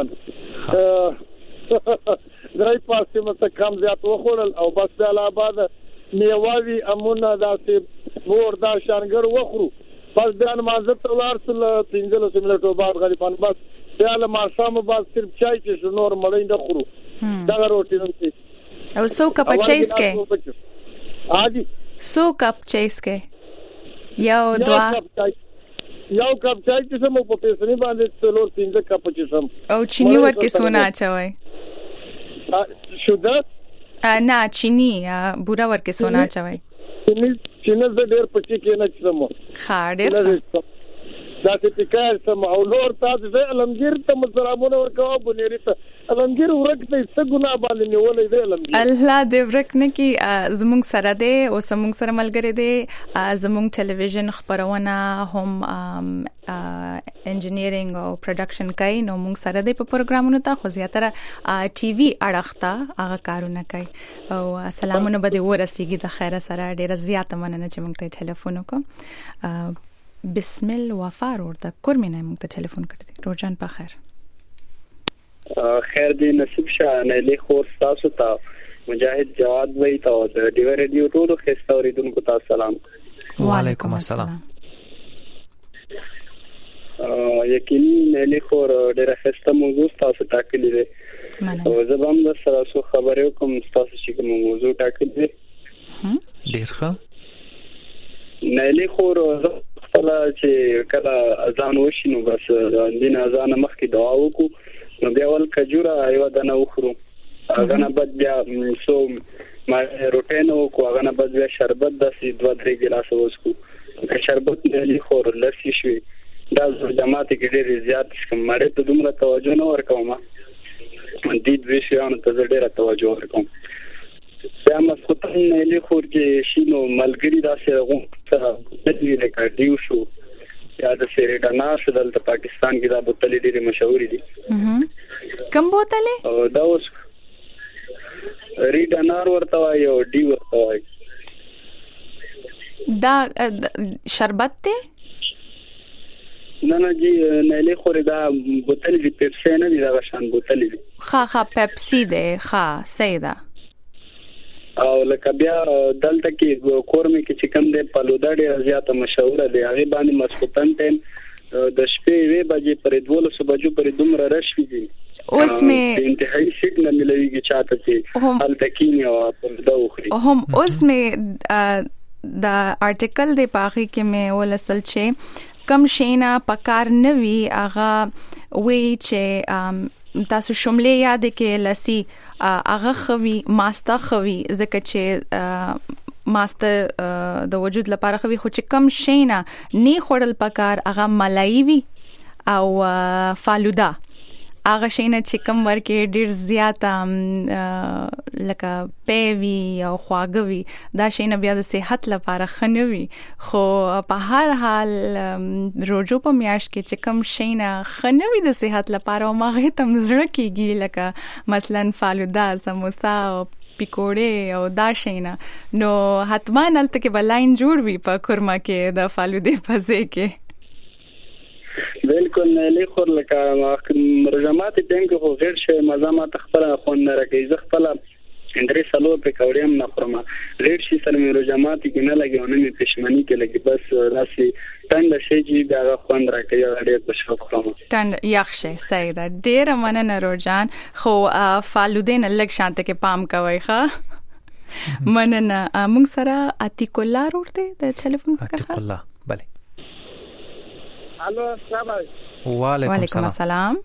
درې پاس مت کم زیات وخورل او بس د آباد میواوی امونه داسې مور دا شانګر وخورو بس بیان مازه ته ولار سل پنځل سیملټو بعد غالبا بس بیا له ماشام بعد صرف چای چې نور مړی نه خورو دا روټي نه او سو کپ چایس کې آجی سو کپ چایس کې یو دوا یو کپ چای چې سم په پیسې باندې څلور پنځه کپ چې سم او چینی ورکې سونا چوي شوده نه چینی بورا ورکې سونا چوي چې نه زه ډېر پچې کې نه چمو ښه ډېر دا چې پکار سم او نور تاسو زه علمگیر ته مسلمانونه ورکاو بنيري ته علمگیر ورکته څه ګناه باندې نیولې دی علمگیر الله دې ورک نه کی زموږ سره دی او زموږ سره ملګری دی زموږ ټلویزیون خبرونه هم انجینیرینګ او پروډکشن کوي نو موږ سره دی په پروګرامونو ته خو زیاتره ټي وي اړخته هغه کارونه کوي او سلامونه به دې ورسیږي د خیره سره ډیره زیاته مننه چې موږ ته ټلیفون وکړو بسم الله وفار ورته کورمینه موږ ته ټلیفون کړی روزان په خیر خیر دې نصیب شه نه له خور تاسو ته مجاهد جواد وای ته د ډیو ریډیو ټولو خسته اوریدونکو ته سلام وعلیکم السلام یقینا نه له خور ډیره خسته موضوع تاسو ټاکلې ده او زه هم د سره سو خبرې کوم تاسو چې کوم موضوع ټاکلې ده ډیر ښه نه له خور خپل چې کله اذان وشي نو بس د دین اذان مخکې دعا وکړو نو بیا ول کجوره ایو د نه وخورو هغه نه بد بیا سو ما روټینو کو هغه نه بد بیا شربت د سي دوه درې ګلاس وسکو که شربت نه خور لسی شي دا جماعت کې ډېر زیات کوم مړ ته دومره توجه نه ورکوم ما دې د ویشانو ته ډېر توجه ورکوم بیا مسخوتن نه له خور کې شینو ملګری دا سره غو سره د دې لکه دیو شو یا د سری ډنا شو د پاکستان کې دا بوتلې ډېرې مشهورې دي کوم بوتلې او دا اوس ریډنار ورته وایي او ډی ورته وایي دا شربت ته نه نه جی نه له خور دا بوتلې د پیپسي نه دي دا شان بوتلې دي ها ها پیپسي ده ها سیدا او لکه بیا دلته کې کورمه کې چې کوم دی پلودا ډېر زیاته مشهور دی هغه باندې مسکوتن ټیم د شپې وې بجې پرې دولس بجو پرې دومره رش وی اوس مې انتهایی شیک نه ملويږي چاته چې هلته کې او پلودا وخري هم اوس مې دا آرټیکل دی پاغي کې مې ولسل چې کم شینا پکار نوي اغه وی چې تاسو شملې یاد کې لسی اغه خوي ماستا خوي زکه چې ماستا د وجود لپاره خوي خو چې کم شینا نی خړل پکار اغه ملای وی او فالودا اغه شینا چې کم ورکه ډیر زیات لکه پیوي او خواږوي دا شینا بیا د صحت لپاره خنوي خو په هر حال روزو په میاش کې چې کم شینا خنوي د صحت لپاره او ماغه تم زړه کیږي لکه مثلا فالودا سموسا او پکوړې او دا شینا نو حتما نلته کې بلاین جوړ وي په کورما کې د فالودې پځې کې بالکل نه لیکور لکه رجمات ټینګ خو غیر شي مزامات خپل خون نه راګي ز خپل اندري سلو په کوړیم نه خورم غیر شي سره مې رجمات کې نه لګي او نه مې پښمنی کې لګي بس راسي تند شي چې دا خون راګي ډېر په شوق خورم تند یخشه سیدا ډېر مننه روزان خو فالودین لګ شانته کې پام کوي ښا مننه موږ سره عتیق الله ورته د ټلیفون په عتیق الله بله الو السلام علیکم وعلیکم السلام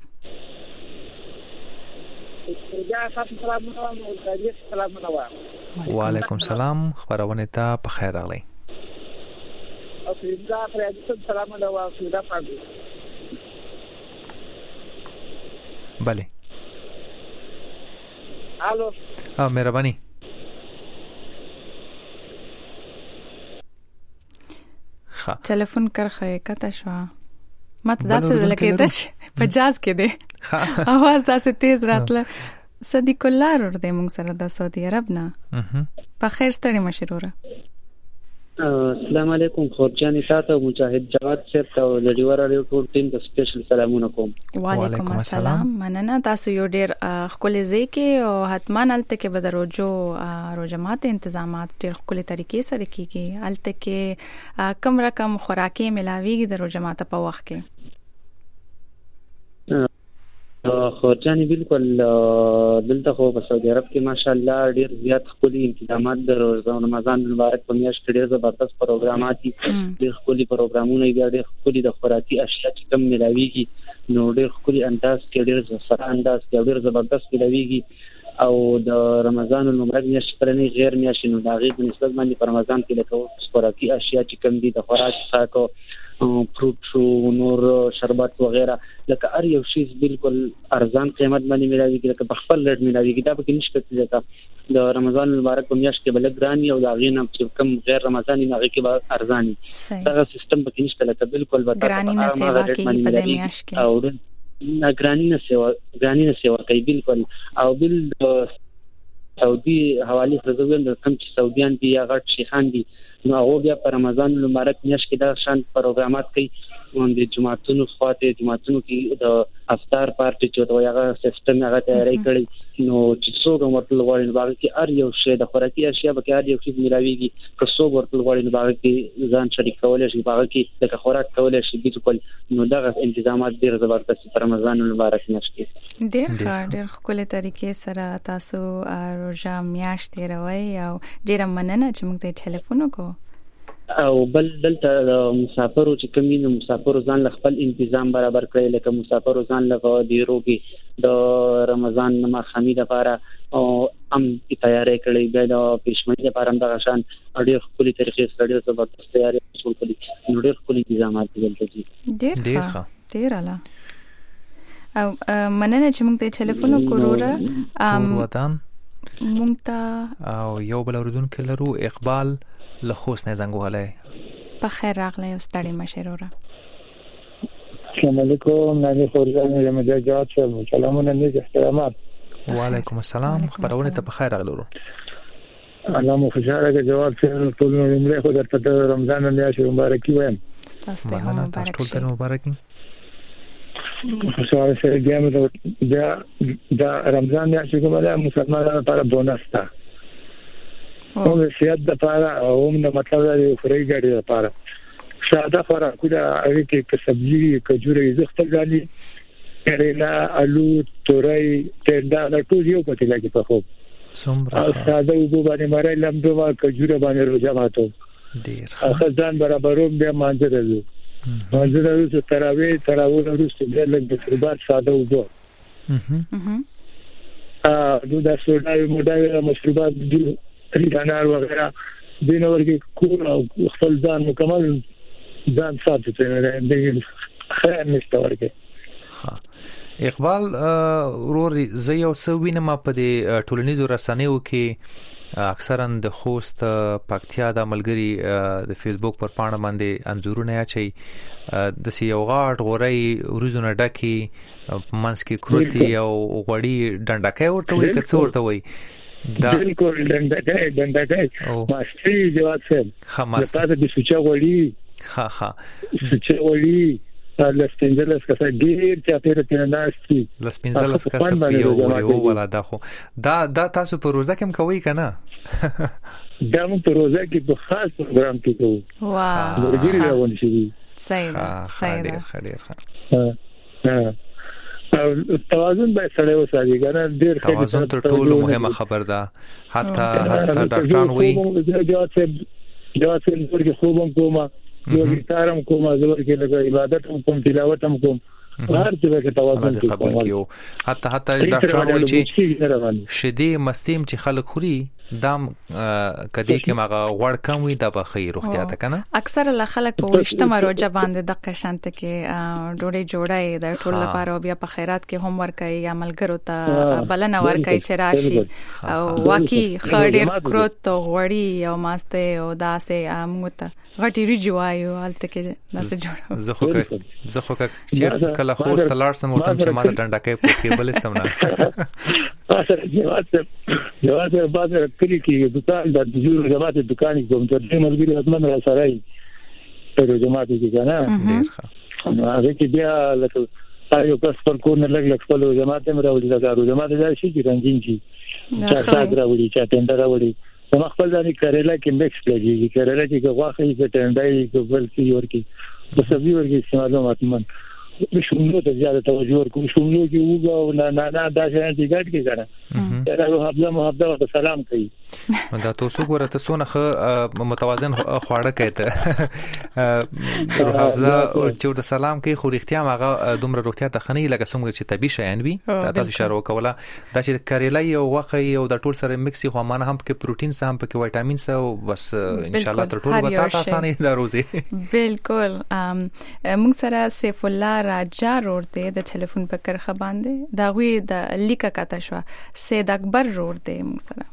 وعلیکم السلام خبرونه ته په خیر راغلی او دا پر دې سلام علیکم دا پاګو بله الو اه مهرباني ښه ټلیفون کرخه کته شو ماته داسې لکه ته په جاز کې دی اواز داسې تیز راتله صدیق الله ور دې موږ سره د سعودي عرب نه په خیر ستړي مشروره السلام علیکم خورجان تاسو مجاهد جواد صاحب ته د ډیور اړیو ټول ټیم ته سپیشل سلامونه کوم وعلیکم السلام مننه تاسو یو ډیر خپل ځکه او حتما الته کې به دروجو روجمات تنظیمات ډیر خپل طریقې سره کیږي الته کې کم رقم خوراکي ملاويږي د روجمات په وخت کې خورجان بالکل دلته خو په سعودي عرب کې ماشاءالله ډیر زیات خپل انتظامات د رمضان مبارک په میاشت کې ډیر زبردست پروګرامات دي ډیر خپل پروګرامونه دي ډیر خپل د خوراکي اشیاء چې کم ملاويږي نو ډیر خپل انداز کې ډیر سره انداز کې ډیر زبردست ملاويږي او د رمضان المبارک میاشت پرني غیر میاشت نو دا غي د نسبت باندې په رمضان کې لکه خوراکي اشیاء چې کم دي د خوراک څخه فروټ شو نور شربت وغیرہ لکه هر یو شی بالکل ارزان قیمت باندې ملاوي لکه په خپل ریټ ملاوي دا به نشته چې د رمضان المبارک په میاشت کې بل ګرانی او دا غي نه چې کم غیر رمضاني نه غي کې به ارزاني دا سیستم به نشته لکه بالکل به ګرانی نه سیوا کوي په دې میاشت کې او نه ګرانی نه سیوا ګرانی نه سیوا کوي بالکل او بل سعودي حواله سره د کوم چې سعوديان دي یا غټ شيخان دي نو هغه بیا په رمضان المبارک میاشت کې دا شان پروګرامات کوي د جمعتونو خواته جمعتونو کې د افطار پارټي چې دا هغه سیستم هغه تیاری کړی نو چې څوک ورته غواړي باغ کې هر یو شی د خوراکي اشیاء به هر یو شی ملاويږي که څوک ورته غواړي باغ کې ځان شریک کولای شي باغ کې د خوراک کولای شي بالکل نو دا تنظیمات ډیر زبردست په رمضان المبارک میاشت کې ډیر ښه ډیر خپل طریقې سره تاسو روزه میاشت تیروي او ډیر مننه چې موږ ته ټلیفون وکړو او بل دلته مسافرو چې کومینه مسافرو ځان له خپل تنظیم برابر کړی لکه مسافرو ځان له دی روګي د رمضان نما خمید لپاره او ام تیاری کړی دی د پښمنۍ لپاره هم د غشان ډېر خپل طریقې سره ډېر زبردست تیاری ټول کړی نو ډېر خپل تنظیمات دلته دي ډېر ښه ډېر اعلی او مننه چې موږ ته ټلیفون وکړو ام وطن موږ ته او یو بل اوردونکو لرو اقبال له خوست نه زنګ وهله په خیر راغلی او ستړي مشرورا السلام علیکم نانی خورجان یم جواد صاحب سلامونه نیک احترامات وعلیکم السلام خبرونه ته په خیر راغلو الله مو خوشاله کې جواد صاحب ټول نو خو درته د رمضان میاشت مبارکي وایم تاسو ته مبارک ټول ته مبارکي خوشاله سره ګام دا د رمضان میاشت کومه مسلمانانو لپاره بونس ده او سیادت د پاره او موږ مطلب دی فرای ګاډي لپاره ساده خوراک دا هغه کې سبزي کجوري زخت غالي کریلا الو تورای تندا د ټول یو پته لګي په خو څومره ساده وګ باندې مړای لمدو وا کجوره باندې روزه ماتو ډیر خزان برابروم بیا مانځره دي مانځره د تراوی تراوی وروسته د لګ د شربات ساده وګ اه اه نو دا سوډا موډا مشروبات دي انار وغیرہ دین ورګه کور او خپل ځان مکمل ځان ساتي ته د خیر نشته ورګه ها اقبال ورور زه یو څه وینم په دې ټولنیزو رسنیو کې اکثرا د خوست پکتیا د ملګری د فیسبوک پر پاڼه باندې انزورونه اچي د سی یو غاټ غوري ورزونه ډکی منس کې کروتی او غوړی ډنډکای ورته وي کڅ ورته وي دا بالکل دندګای دندګای ماستری جواد صاحب خماست تاسو د سوچا وړي ها ها سوچا وړي لسپینځلس کسه ډیر چې پیره کې ناشتي لسپینځلس کسه پیو وړي ولا دا خو دا دا تاسو په روزه کې کوي کنه دا مو په روزه کې په خاص پروګرام کې کوو واو ورګری راوون شي صحیح صحیح ډیر ډیر ها ها توازن به سره وساتي کنه ډیر ښه توازن تر ټولو مهمه خبر ده حتی حتی ډاکټران وایي جواد صاحب جواد صاحب ورته خوبم کومه یو ګټارم کومه زور کې لګا عبادت هم کوم تلاوت هم کوم هر څه کې توازن قبول کیو حتی حتی ډاکټران وایي چې شدي مستیم چې خلک خوري دام کدی کې ماغه غوړ کم وي د بخیر روغتیا ته کنه اکثر له خلک په وشتمه روزه باندې د قشانت کې ډوډۍ جوړای د ټول لپاره بیا په خیرات کې هم ورکای یا ملګرو ته بلنه ورکای چې راشي او واقعي خړډیر کروت غوړی او ماسته او داسې موږ ته غټی ریجوایو الته کې ناس جوړو زه خو زه خو چې کله خو ستلار سم ورته چې ما ډنډکې پکې بل سمنا اصل جواد جواد بعد کلی کې دکان د جوړ جماعت دکان کوم ته د ملګری حتمن را سره په جماعت کې کنه ډیر ښه هغه کې بیا لکه یو کس پر کور نه لګ لګ خپل جماعت هم راوړي دا کارو جماعت دا شي چې رنگین شي چې راوړي چې ټنډر راوړي نو خپل ځانې کریلا کې مکس لګي کریلا کې غواخه کې ټنډای کې بل څه ورکی د سبزی ورکی استعمالو ماتمن شوملو ته زیاده توجه ورکو شوملو کې وګاو نه نه نه دا څنګه چې ګټ کې کنه دا حافظه محافظه سلام کوي دا تاسو ګوره ته سونه متوازن خواړه کوي ته حافظه چې د سلام کوي خو اړتیا ماغه دومره روغتیا ته خني لکه څنګه چې طبي شیان وي تاسو اشاره وکوله دا چې کریلا یو وخه او د ټول سره مکس خو مانه هم کې پروتین سره هم کې وټامین سره بس ان شاء الله تر ټول به تاسو اسانه دا روزي بالکل موږ سره سیف الله راجا روډ دی د ټلیفون په کرخه باندې دا غوي د لیکه کاته شو سید اکبر روډ دی موږ سره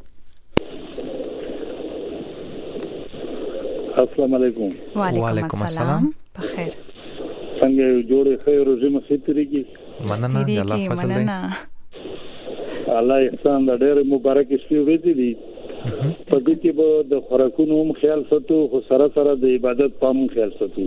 السلام علیکم وعلیکم السلام بخیر څنګه جوړه خیر روزي مسیتريږي مننه الله فضل دی الله احسان د ډېر مبارک شپې ورځې دي په دې کې به د خوراکونو خیال ساتو خو سره سره د عبادت پام خیال ساتو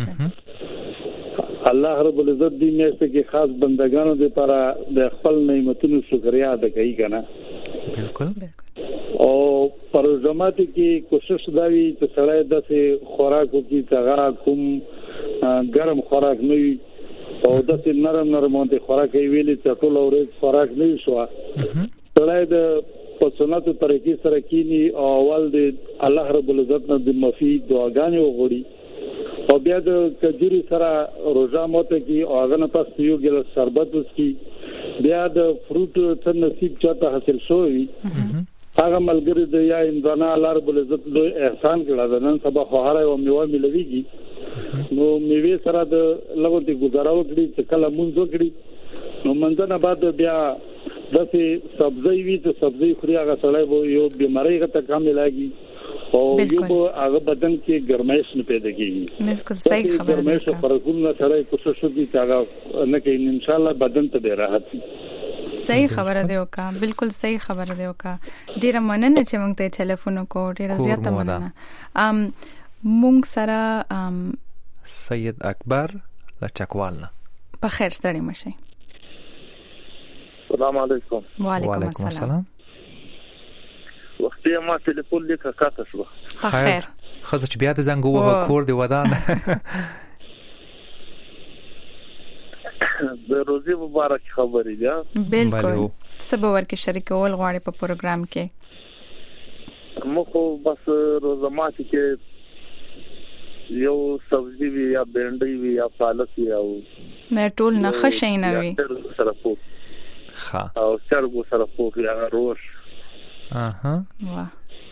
الله رب العزت دې میاشته کې خاص بندگانو لپاره د خپل نعمتونو شکریا ادا کوي کنه بالکل او پر جماعت کې کوشش دا وی چې سړی داسې خوراک وکړي چې کوم ګرم خوراک نه وي او داسې نرم نرم باندې خوراک ویلي چې ټول اورې خوراک نه شو سړی د په سنت طریقې سره کینی او اول د الله رب العزت نه د معافي دعاګانې وغوړي او بیا د کجوري سره روزه ماته کی او هغه نه پس یو ګل شربت وسکي بیا د فروټ څخه نصیب چاته حاصل شوی هغه ملګری د یا انسان الله رب العزت له احسان کړه نن سبا خواره او میوه ملويږي نو میوه سره د لغو د گزارو کړي چې کله مونږ وکړي نو منځنه بعد بیا داسې سبزی وی ته سبزی خوري هغه سړی وو یو بیماری غته کم علاجي او یو هغه بدن کې ګرمایش نه پیدا کیږي بالکل صحیح خبره ده ګرمایش پرګونه سره کوشش وکړي چې هغه نه کوي ان شاء الله بدن ته به راحت صحیح خبره دی وکا بالکل صحیح خبره دی وکا ډیره مننه چې موږ ته ټلیفون کو ډیره زیاته مننه ام موږ سره ام سید اکبر لچکوالنا په خیر ستړي مشه السلام علیکم وعلیکم السلام وختي ما ټلیفون لیکه کاته شو خیر خزه چې بیا د زنګ وو کور دی ودان د روزي مبارک خبرې ده بالکل سبا ورکه شریکول غواړي په پروګرام کې مخه بس روزمات کې یو سبزی وی یا بینډي وی یا پالک وی او نه ټول نه خشینه وی سره پو ها او چرګو سره پو یا روش اها واه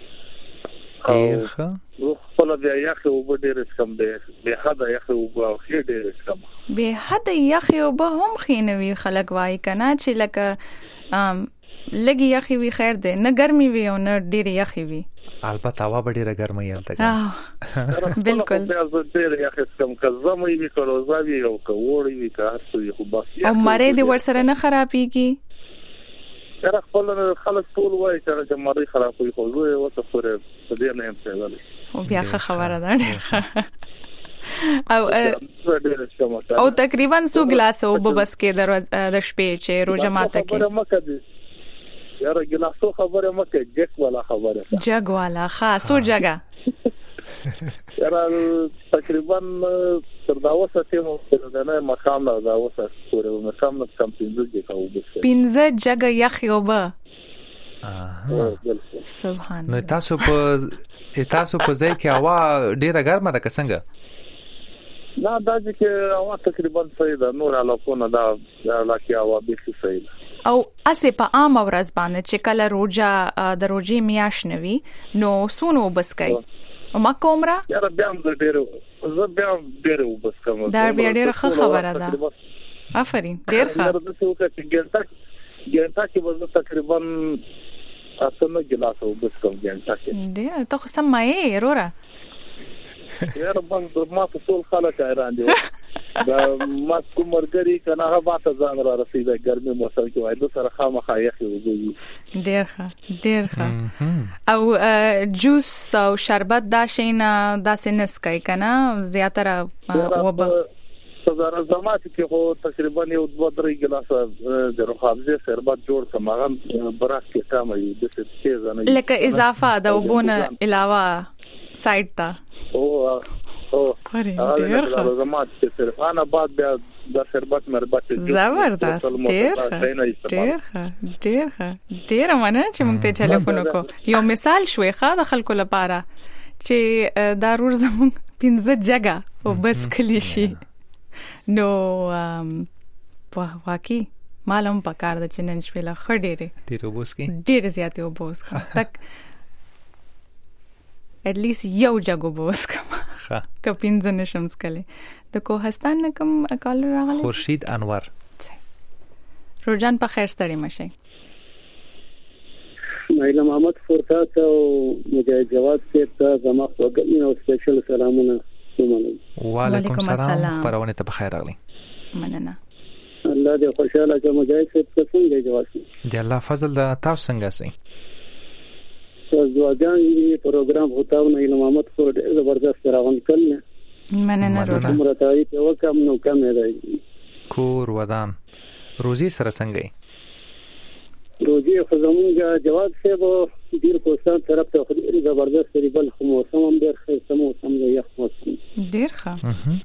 ډیرخه خپل بیا یخ او ډیر کم دی به حدا یخ او به ډیر کم به حدا یخ او به هم خینوي خلک وای کنه چې لکه ام لګي یخ وی خیر دی نه ګرمي وی او نه ډیر یخ وی البته هوا ډیره ګرمه یلته بالکل ډیر یخ کم کزمې وی کړو زاوی او کوړی وی کار څه خو بس او مړې دی ور سره نه خرابېږي تر خپل خلک ټول وای چې مری خرابوي خو زه یو څه پرې دې نه هم څه او بیا خبره ده او او تقریبا څو ګلاس او بس کې د شپې چې روزه ماته کې یاره ګلاسو خبره مکه جګ والا خبره جګ والا خاصو جګه یاره تقریبا تر دا وسه تیمو د نه مقام نه دا وسه پورې مقام نه کم پینځه کې کاوه بس پینځه جګه یخ یو به اها سبحان نو تاسو په تاسو په ځای کې هوا ډیره ګرمه ده څنګه نه دا چې هوا تقریبا صحیح ده نور علاقونه دا علاقه هوا به صحیح ده او اسه په عام ورځ باندې چې کله روزه د روزي میاش نوي نو سونو بس کوي او ما کومره یاره بیا هم ډیرو زه بیا هم ډیرو بس کوم دا بیا ډیره خبره ده افرین ډیر ښه دا څه وکړه ګنټه ګنټه کې وځه تقریبا اسنه ګلاس او بس کوم ګنټه کې ډیر ته خو سمای رورا یاره باندې ما ټول خلک حیران دي دا ما کومرګری کنه هغه باته ځان را رسیدای ګرمي موسم کې وای د سره خامخا یخي وګوري ډیر ښه ډیر ښه او جوس او شربت دا شینا دا سنس کوي کنه زیاتره وب سزار زمات کې خو تقریبا یو دوه درې ګلاس د روحابزه شربت جوړ کړم هغه براک کې تام یې د څه څه نه لکه اضافه دا وبونه علاوه سایت تا او او ډیر ښه زمات کې صرف انا بعد بیا دا شربت مربت زبردست ډیر ډیر ډیر ډیر مننه چې موږ ته ټلیفون وکړو یو مثال شوي ښه د خلکو لپاره چې ضرور زموږ پنځه جګه او بس کلی شي نو په واقعي معلوم پکار د چنن شپله خډېره ډیر وبوسکی ډیر زیات وبوسک تک at least یو جګو وبوسک ها کپینځ نشمس کله د کوهستان نکم کال راغلی خورشید انور روزان په خیر ستړي مشه مایلا محمد فرقات او مجاهد جواد ته زما خوګنی او سپیشل سلامونه ومنم وعلیکم السلام خبرونه ته بخیر راغلی مننه الله دې خوشاله چې مجاهد څه څنګه جواب دې الله فضل د تاسو څنګه سي زواجان دې پروګرام هوتاو نه علم محمد فور ډېر زبردست راغون کړل مننه روزه مرتاوي په وکم نو کم دی کور ودان روزي سره څنګه روزي خزمونګه جواد صاحب ډیر کوستان طرف ته خو ډیر زبردست دی بل خو موسم هم ډیر ښه سمو سم دی یخ موسم ډیر ښه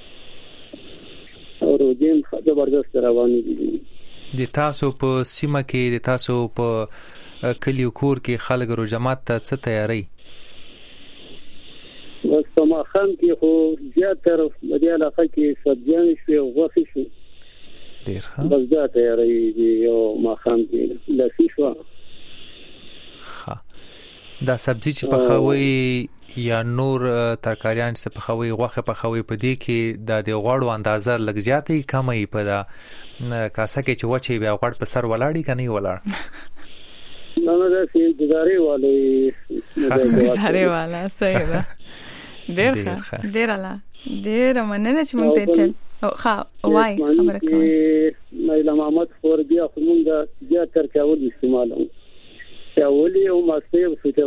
او روزي هم زبردست روان دي د تاسو په سیمه کې د تاسو په کلیو کور کې خلک رو جماعت ته څه تیاری بس ما خام کې خو زیاتره د دې علاقه کې سبزیان شوي او غوښې شوي ډیر ښه بس دا تیاری دی یو ما خام کې لسی شو ښه دا سبزی چې په خوي یا نور ترکاریان چې په خوي غوښه په خوي په دې کې د دې غوړو اندازه لږ زیاتې کمې په دا کاسه کې چې وچی بیا غوړ په سر ولاړی کني ولاړ نه نه دا چې گزارې والے گزارې والا صحیح ده ډېر ښه ډېر اعلی ډېر مننه چې مونږ ته چل ښه وای خبره کوي مایلا محمد فور بیا موږ بیا تر کاول استعمالو کاولي او ماسته وسته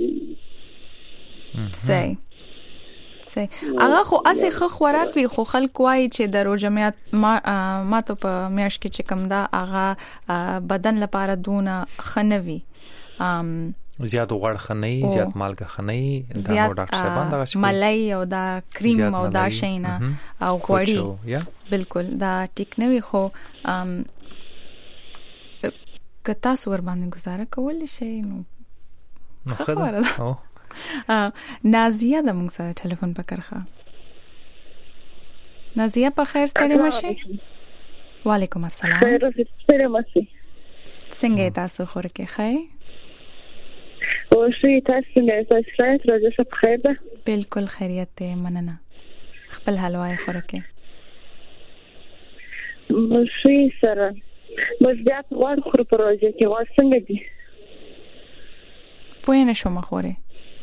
غوړي صحیح صحیح هغه خو اسې خو خوراک وی خو خلک وای چې د روزمیات ما ما ته په میاش کې چې کم دا هغه بدن لپاره دونه خنوي ام زیات غوړ خنۍ زیات مالګه خنۍ دا نو ډاکټر صاحب دا شي ملای او دا کریم او دا شینا او غوړي بالکل دا ټیک نه وي خو ام کتا سور باندې گزاره کول شي نو نو خبره او نازیه د موږ سره ټلیفون پکړه نازیه په خیر ستړي مشه وعلیکم السلام خیر ستړي مشه څنګه تاسو خورکه خیر او شي تاسو څنګه تاسو خیر راځه په خیر ده بالکل خیریت ته مننه خپل حلوای خورکه مشه سره بس بیا ور خور پروژه کې وا څنګه دي پوه نه شوم خوره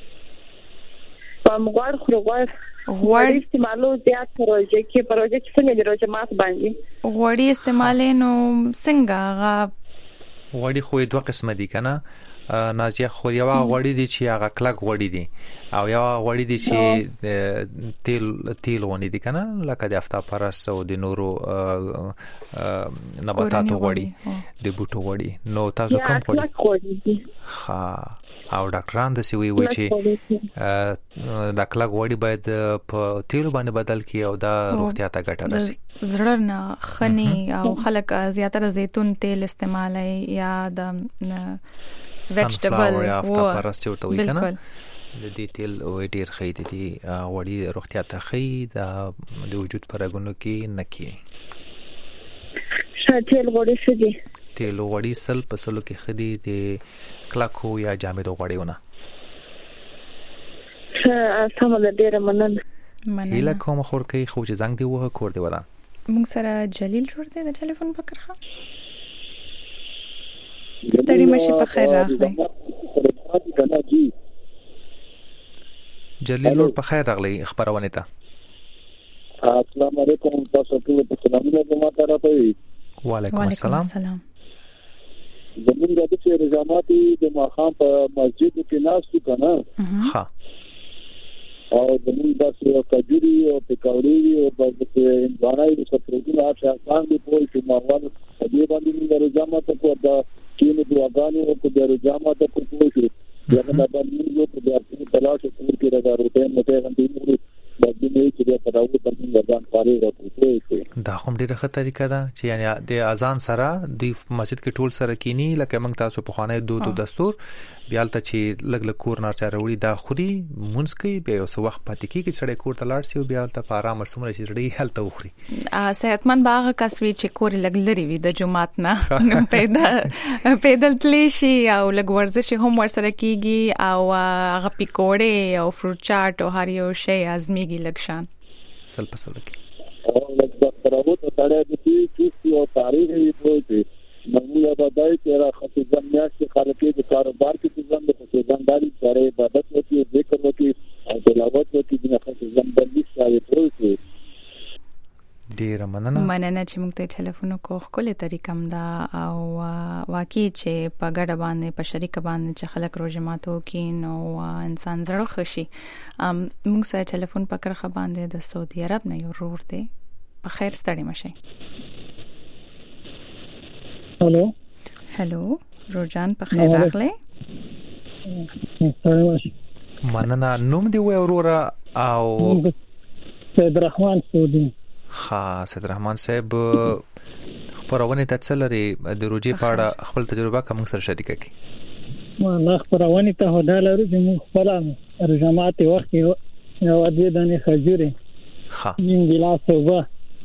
په مغوړ خو غوړ غوړ استعمالو زیات پروژه کې پروژه کې څنګه د روزه مات باندې غوړی استعمال نو څنګه غا غوړی خو دوه قسمه دي کنه نازیه خو یو غوړی دي چې هغه کلک غوړی دي او یو غوړی دي چې تیل تیل ونی دي کنه لکه د افتا پرس او د نورو نباتاتو غوړی د بوټو غوړی نو تاسو کوم غوړی ها او ډاکټران د سی وی وی چې د کلک وړي باید په تیل باندې بدل کی او دا روغتیا ته ګټه رسي زړه نه خني او خلک زیاتره زیتون تیل استعمالي یا د ویجیټیبل او افتا پرست ورته وی کنه د دې تیل او ډیر خې دي وړي روغتیا ته خې د وجود پرګونو کې نکي شاتل وړي شدي تیل وړي سل په سلو کې خدي د کلاکو یا جامد غوړیونه ها سم ده ډیره مننه مننه اله کوم خور کې خو چې زنګ دی وه کور دی ودا موږ سره جلیل جوړ دی د ټلیفون پکړه ستړي مشه په خیر راغلی جلیل په خیر راغلی خبرونه ته السلام علیکم تاسو ټول په سلامونه جماعت راځي وعلیکم السلام زمون د دې رضاماتي د ماخام په مسجد کې ناس کنه ها او زمون د څو کجوري او پکوړي او د انځانای د سپروګل اپ شان دي په چې ماوان دې باندې د رضامات په دا کینه دواګانې او د رضامات په پوښي دغه باندې یو په دې تلاش کې راغورته مته باندې د دې چې په داوود باندې ځان پاره راځي دا هم ډیره ښه طریقه ده چې یعنی د اذان سره د مسجد کې ټول سره کینی لکه موږ تاسو په خوانه دود او دستور بیالته چې لګ لګ کور نار چاروړي دا خوري مونږ کې بیا اوس وخت پاتې کیږي چې سړی کور ته لاړ شي او بیالته په آرام سره چې سړی هلته وخوري. صحتمند باغ کسوي چې کور لګ لري وي د جمعات نه نو پیدا پیدل تلی شي او لګ ورزش هم ورسره کیږي او هغه پکوړې او فروټ چاټ او هر یو شی ازميږي لګشان سل پسول کې او لکه تراوت سره د دې چې او تاریخ یې پروت معمولا بدای چې را خصوصا میاشتې خلک د کاروبار کې ځان د خصوصانداري سره عبادت وکړي ذکر وکړي او تلاوت وکړي د خصوصانداري سره پروت ډیر مننه مننه چې موږ ته ټلیفون کو خپل طریقم دا او واقعي چې په ګډه باندې په شریک باندې چې خلک روزه ماتو کې نو انسان زړه خوشي. موږ سره ټلیفون پکړه خ باندې د سعودي عرب نه یو ورور دی. په خیر ستړي مشه. هلو هلو روجان په خیر راغلی. مننه نوم دی و اورورا او سید رحمان سعودي. ها سید رحمان صاحب خبرونه ته څلري د روجي پاړه خپل تجربه کوم سره شریک کړي. ما نه خبرونه ته هدا لرو چې موږ خپل رجمات وخت یو ادوی دانه خجوره ها نیم ګلاس اوبه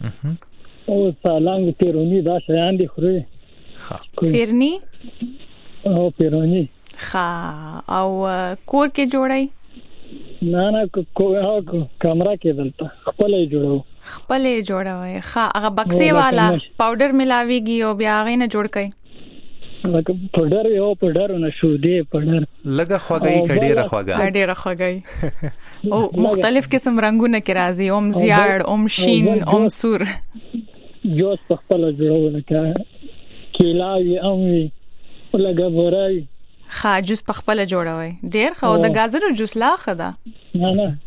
او سالنګ پیرونی دا شیان دي خوري. ها پیرنی او پیرونی ها او کور کې جوړای نه نه کو کمره کې دلته خپل جوړو خپل جوړوي. ها هغه بکسي والا پاوډر ملاويږي او بیا غي نه جوړ کړي لکه پاوډر یو پاوډر نه شو دی پاوډر لګه خوګي کډيره خوګا ډېره خوګي او مختلف قسم رنگونه کې راځي اوم زیاړ اوم شین اوم سور جوس په خپل جوړو لکه کیلاوي اومي لګه بورای خا جوس په خپل جوړوي ډېر خو د گازر جوس لا خدا نه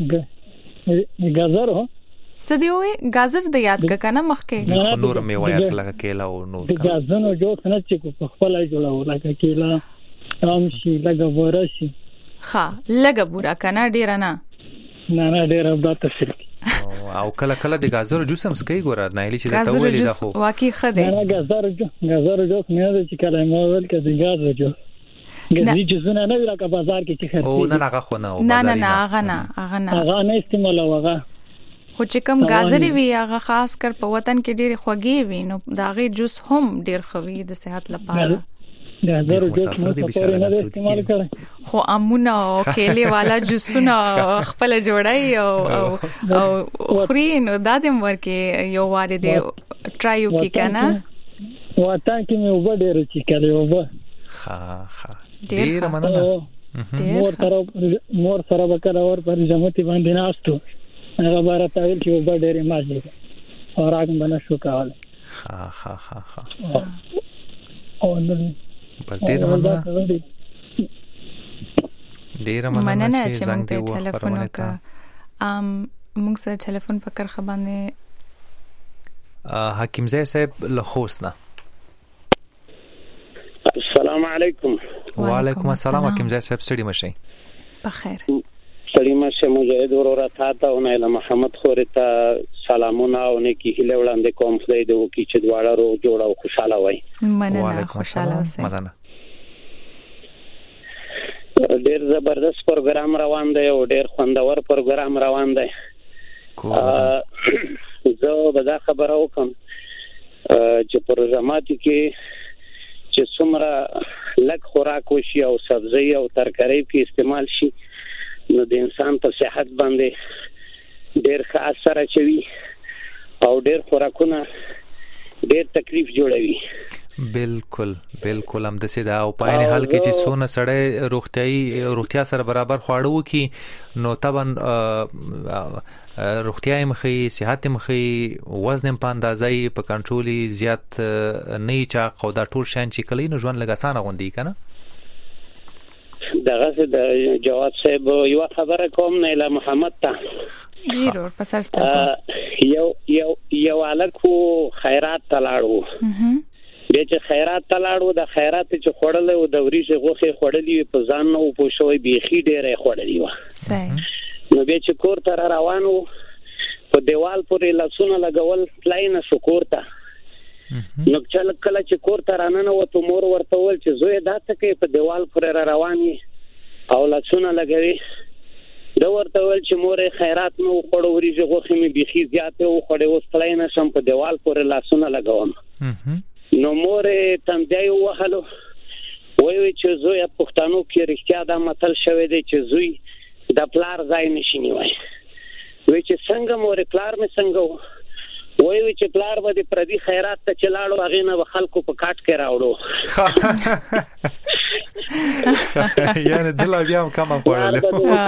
نه گازر هو ستدیوي گازر د یاد کا کنه مخکې نور میوه یاد لګه کیلا او نور د گازر جوس نه چې په خپل جوړو لکه کیلا ام شي لګه بورشي خا لګه بورا کنه ډېر نه نه نه ډېر بده فکر او کله کله د گازر جوس هم سکي ګور نه لې چې دا ویلې دا خو واقعي خده نه گازر گازر جوس نه چې کله مو ول کې د گازر جوس ګازر جوس نه نه لکه بازار کې چې خرڅ او نه هغه خو نه نه نه نه هغه نه هغه نه هغه نه استعمال هغه خو چې کوم گازر وی هغه خاص کر په وطن کې ډېر خوږی وي نو دا غي جوس هم ډېر خوي د صحت لپاره. گازر جوس نه استعمال کړي خو امونه او کېله والا جوسونه خپل جوړای او او خورین او دادم ورکه یو واره دی ټرایو کی کنه وطن کې مې وبډ ډېر چې کړي وبه ها ها ډېر مننه مور سره مور سره وکړه اور پر جمعتي باندې ناستو هغه بار ته ویل چې وبډ ډېر ماجه اور هغه باندې شو کول ها ها ها ها او نو بس ډیر مننه ډیر مننه چې موږ ته ټلیفون وکړ. ام موږ سره ټلیفون پکړ خبرونه حکیم زئی صاحب له خوسنا. السلام علیکم. وعلیکم السلام حکیم زئی صاحب سړي مشي په خیر سړي مشه مجاهد ورور تا ته او نه محمد خورته سلامونه او نیکی هله وړاندې کوم خدای دې وکړي چې دواړه روغ جوړ او خوشاله وای. مننه خوشاله اوسئ. مننه. ډېر زبردست پروګرام روان دی او ډېر خوندور پروګرام روان دی. زه به دا خبره وکم چې پروګرامات کې چې څومره لږ خوراک وشي او سبزی او ترکاری کې استعمال شي نو د انسان په صحت باندې ډېر ښه اثر اچوي او ډېر خوراکونه ډېر تکلیف جوړوي. بالکل بالکل هم د سیدا او پاین حال کې چې سونه سړی روغتيایي روغتیا سره برابر خواړه وکي نو طبعا روغتیا مخې صحت مخې وزن په اندازې په کنټرولي زیات نه چا خو دا ټول شان چې کلی نو ژوند لګاسانه غوندي کنه. دغه د جواد صاحب یو خبره کوم نه له محمد ته ضرور پسرسته یو یو یو الکو خیرات تلاړو به چې خیرات تلاړو د خیرات چې خړل او د وریشه غوخه خړلې په ځان نو په شوي بيخي ډېرې خړلې و. صحیح. نو به چې کور تر روانو په دیوال پورې لاسونه لګول تلای نه شو کورته. نو چې کله چې کورته راننه وته مور ورته ول چې زوی دا څه کوي په دیوال پورې را رواني او لاسونه لګوي. دا ورته ول چې مور خیرات نو خړو وريږي غوخه می بيخي زیاته او خړې اوس تلای نه شم په دیوال پورې لاسونه لګوم. نو مور تندای وهلو وای وای چې زوی پښتنو کې رښتیا دا متل شوی دی چې زوی د پلار ځای نشي نیوي. وای چې څنګه مور پلار مې څنګه وای وای چې پلار باندې پردي خیرات ته چلاړو هغه نه خلکو په کاټ کې راوړو. یعنی دلا بیا هم کم خوړل.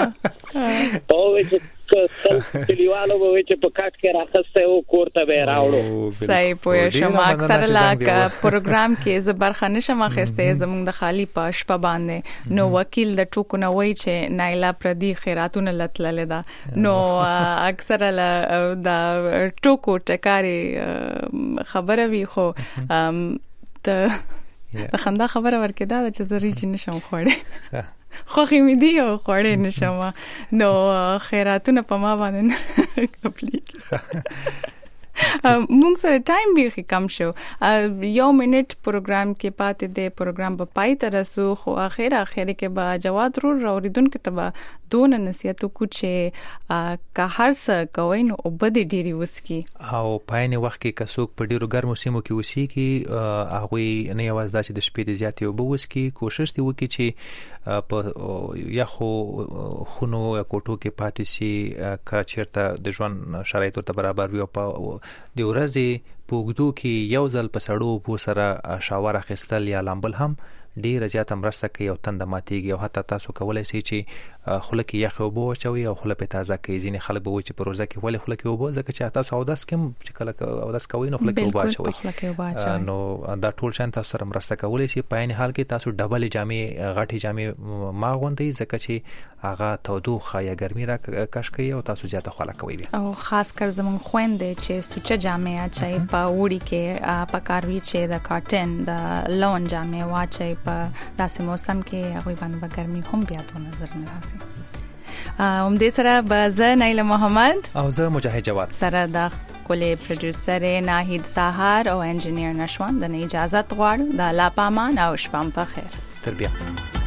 او چې کلیوالو به چې په کاټ کې راخسته او کوړه به راوړو. صحیح پوه شم. اکثر لا پروګرام کې زبر خانه شم اخسته زموږ د خالی پاش په باندې نو وکیل د ټوکو نه وای چې نایلا پردي خیراتونه لتلل دا نو اکثر لا د ټوکو ټکاري خبره وی خو ته د خندا خبره ورکې دا چې زری چې نشم خوړې خوخي مې دی او خوړې نشم نو خیراتونه په ما باندې کپلی. مونږ سره ټایم به کم شو. یو منټ پروګرام کې پاتې دی. پروګرام په پای ته رسو خو اخر اخر کې با جواد رو اوریدونکو ته به دون نصیحت کو چې که هر څه کوي نو وبد ډیری وسکی او پاینه وخت کې کڅوک په ډیرو ګرمو سیمو کې وسیږي هغه نه یواز دا چې د شپې د زیاتې وب وسکی کوشش دی وکړي چې په یخو خونو یا کوټو کې پاتې سي کا چیرته د ژوند شرایطو ته برابر وي او په د ورځې پوګدو کې یو ځل په سړو په سره شاور اخیستل یا لامبل هم ډیر زیات مرسته کوي او تند ماتيږي او حتی تاسو کولای شئ چې خله کې یخ او بو چوي او خله په تازه کوي. ځینې خلک به و چې پروژه کې ولې خله کې وبو ځکه چې تاسو او داس کوم چې کله او داس کوي نو خله کې وبا چوي نو دا ټول شان تاسو سره مرسته کولای شي. په عین حال کې تاسو ډبل جامې غټي جامې ما غوندي ځکه چې هغه تودوخه یا ګرمي را کش کوي او تاسو زیاته خله کوي. او خاص کر زمون خويندې چې سوچ جامې اچي په وړي کې په کاروي چې د کاټن د لون جامې واچي په داسې موسم کې هغه باندې ګرمي هم بیا په نظر نه راځي. ام دې سره بازه نایله محمد او زه مجاهد جواد سره د کولې پروډوسر ناهید سحر او انجینیر نشوان د اجازه غواړم. د لا پامان او شپم په خیر. تربیه.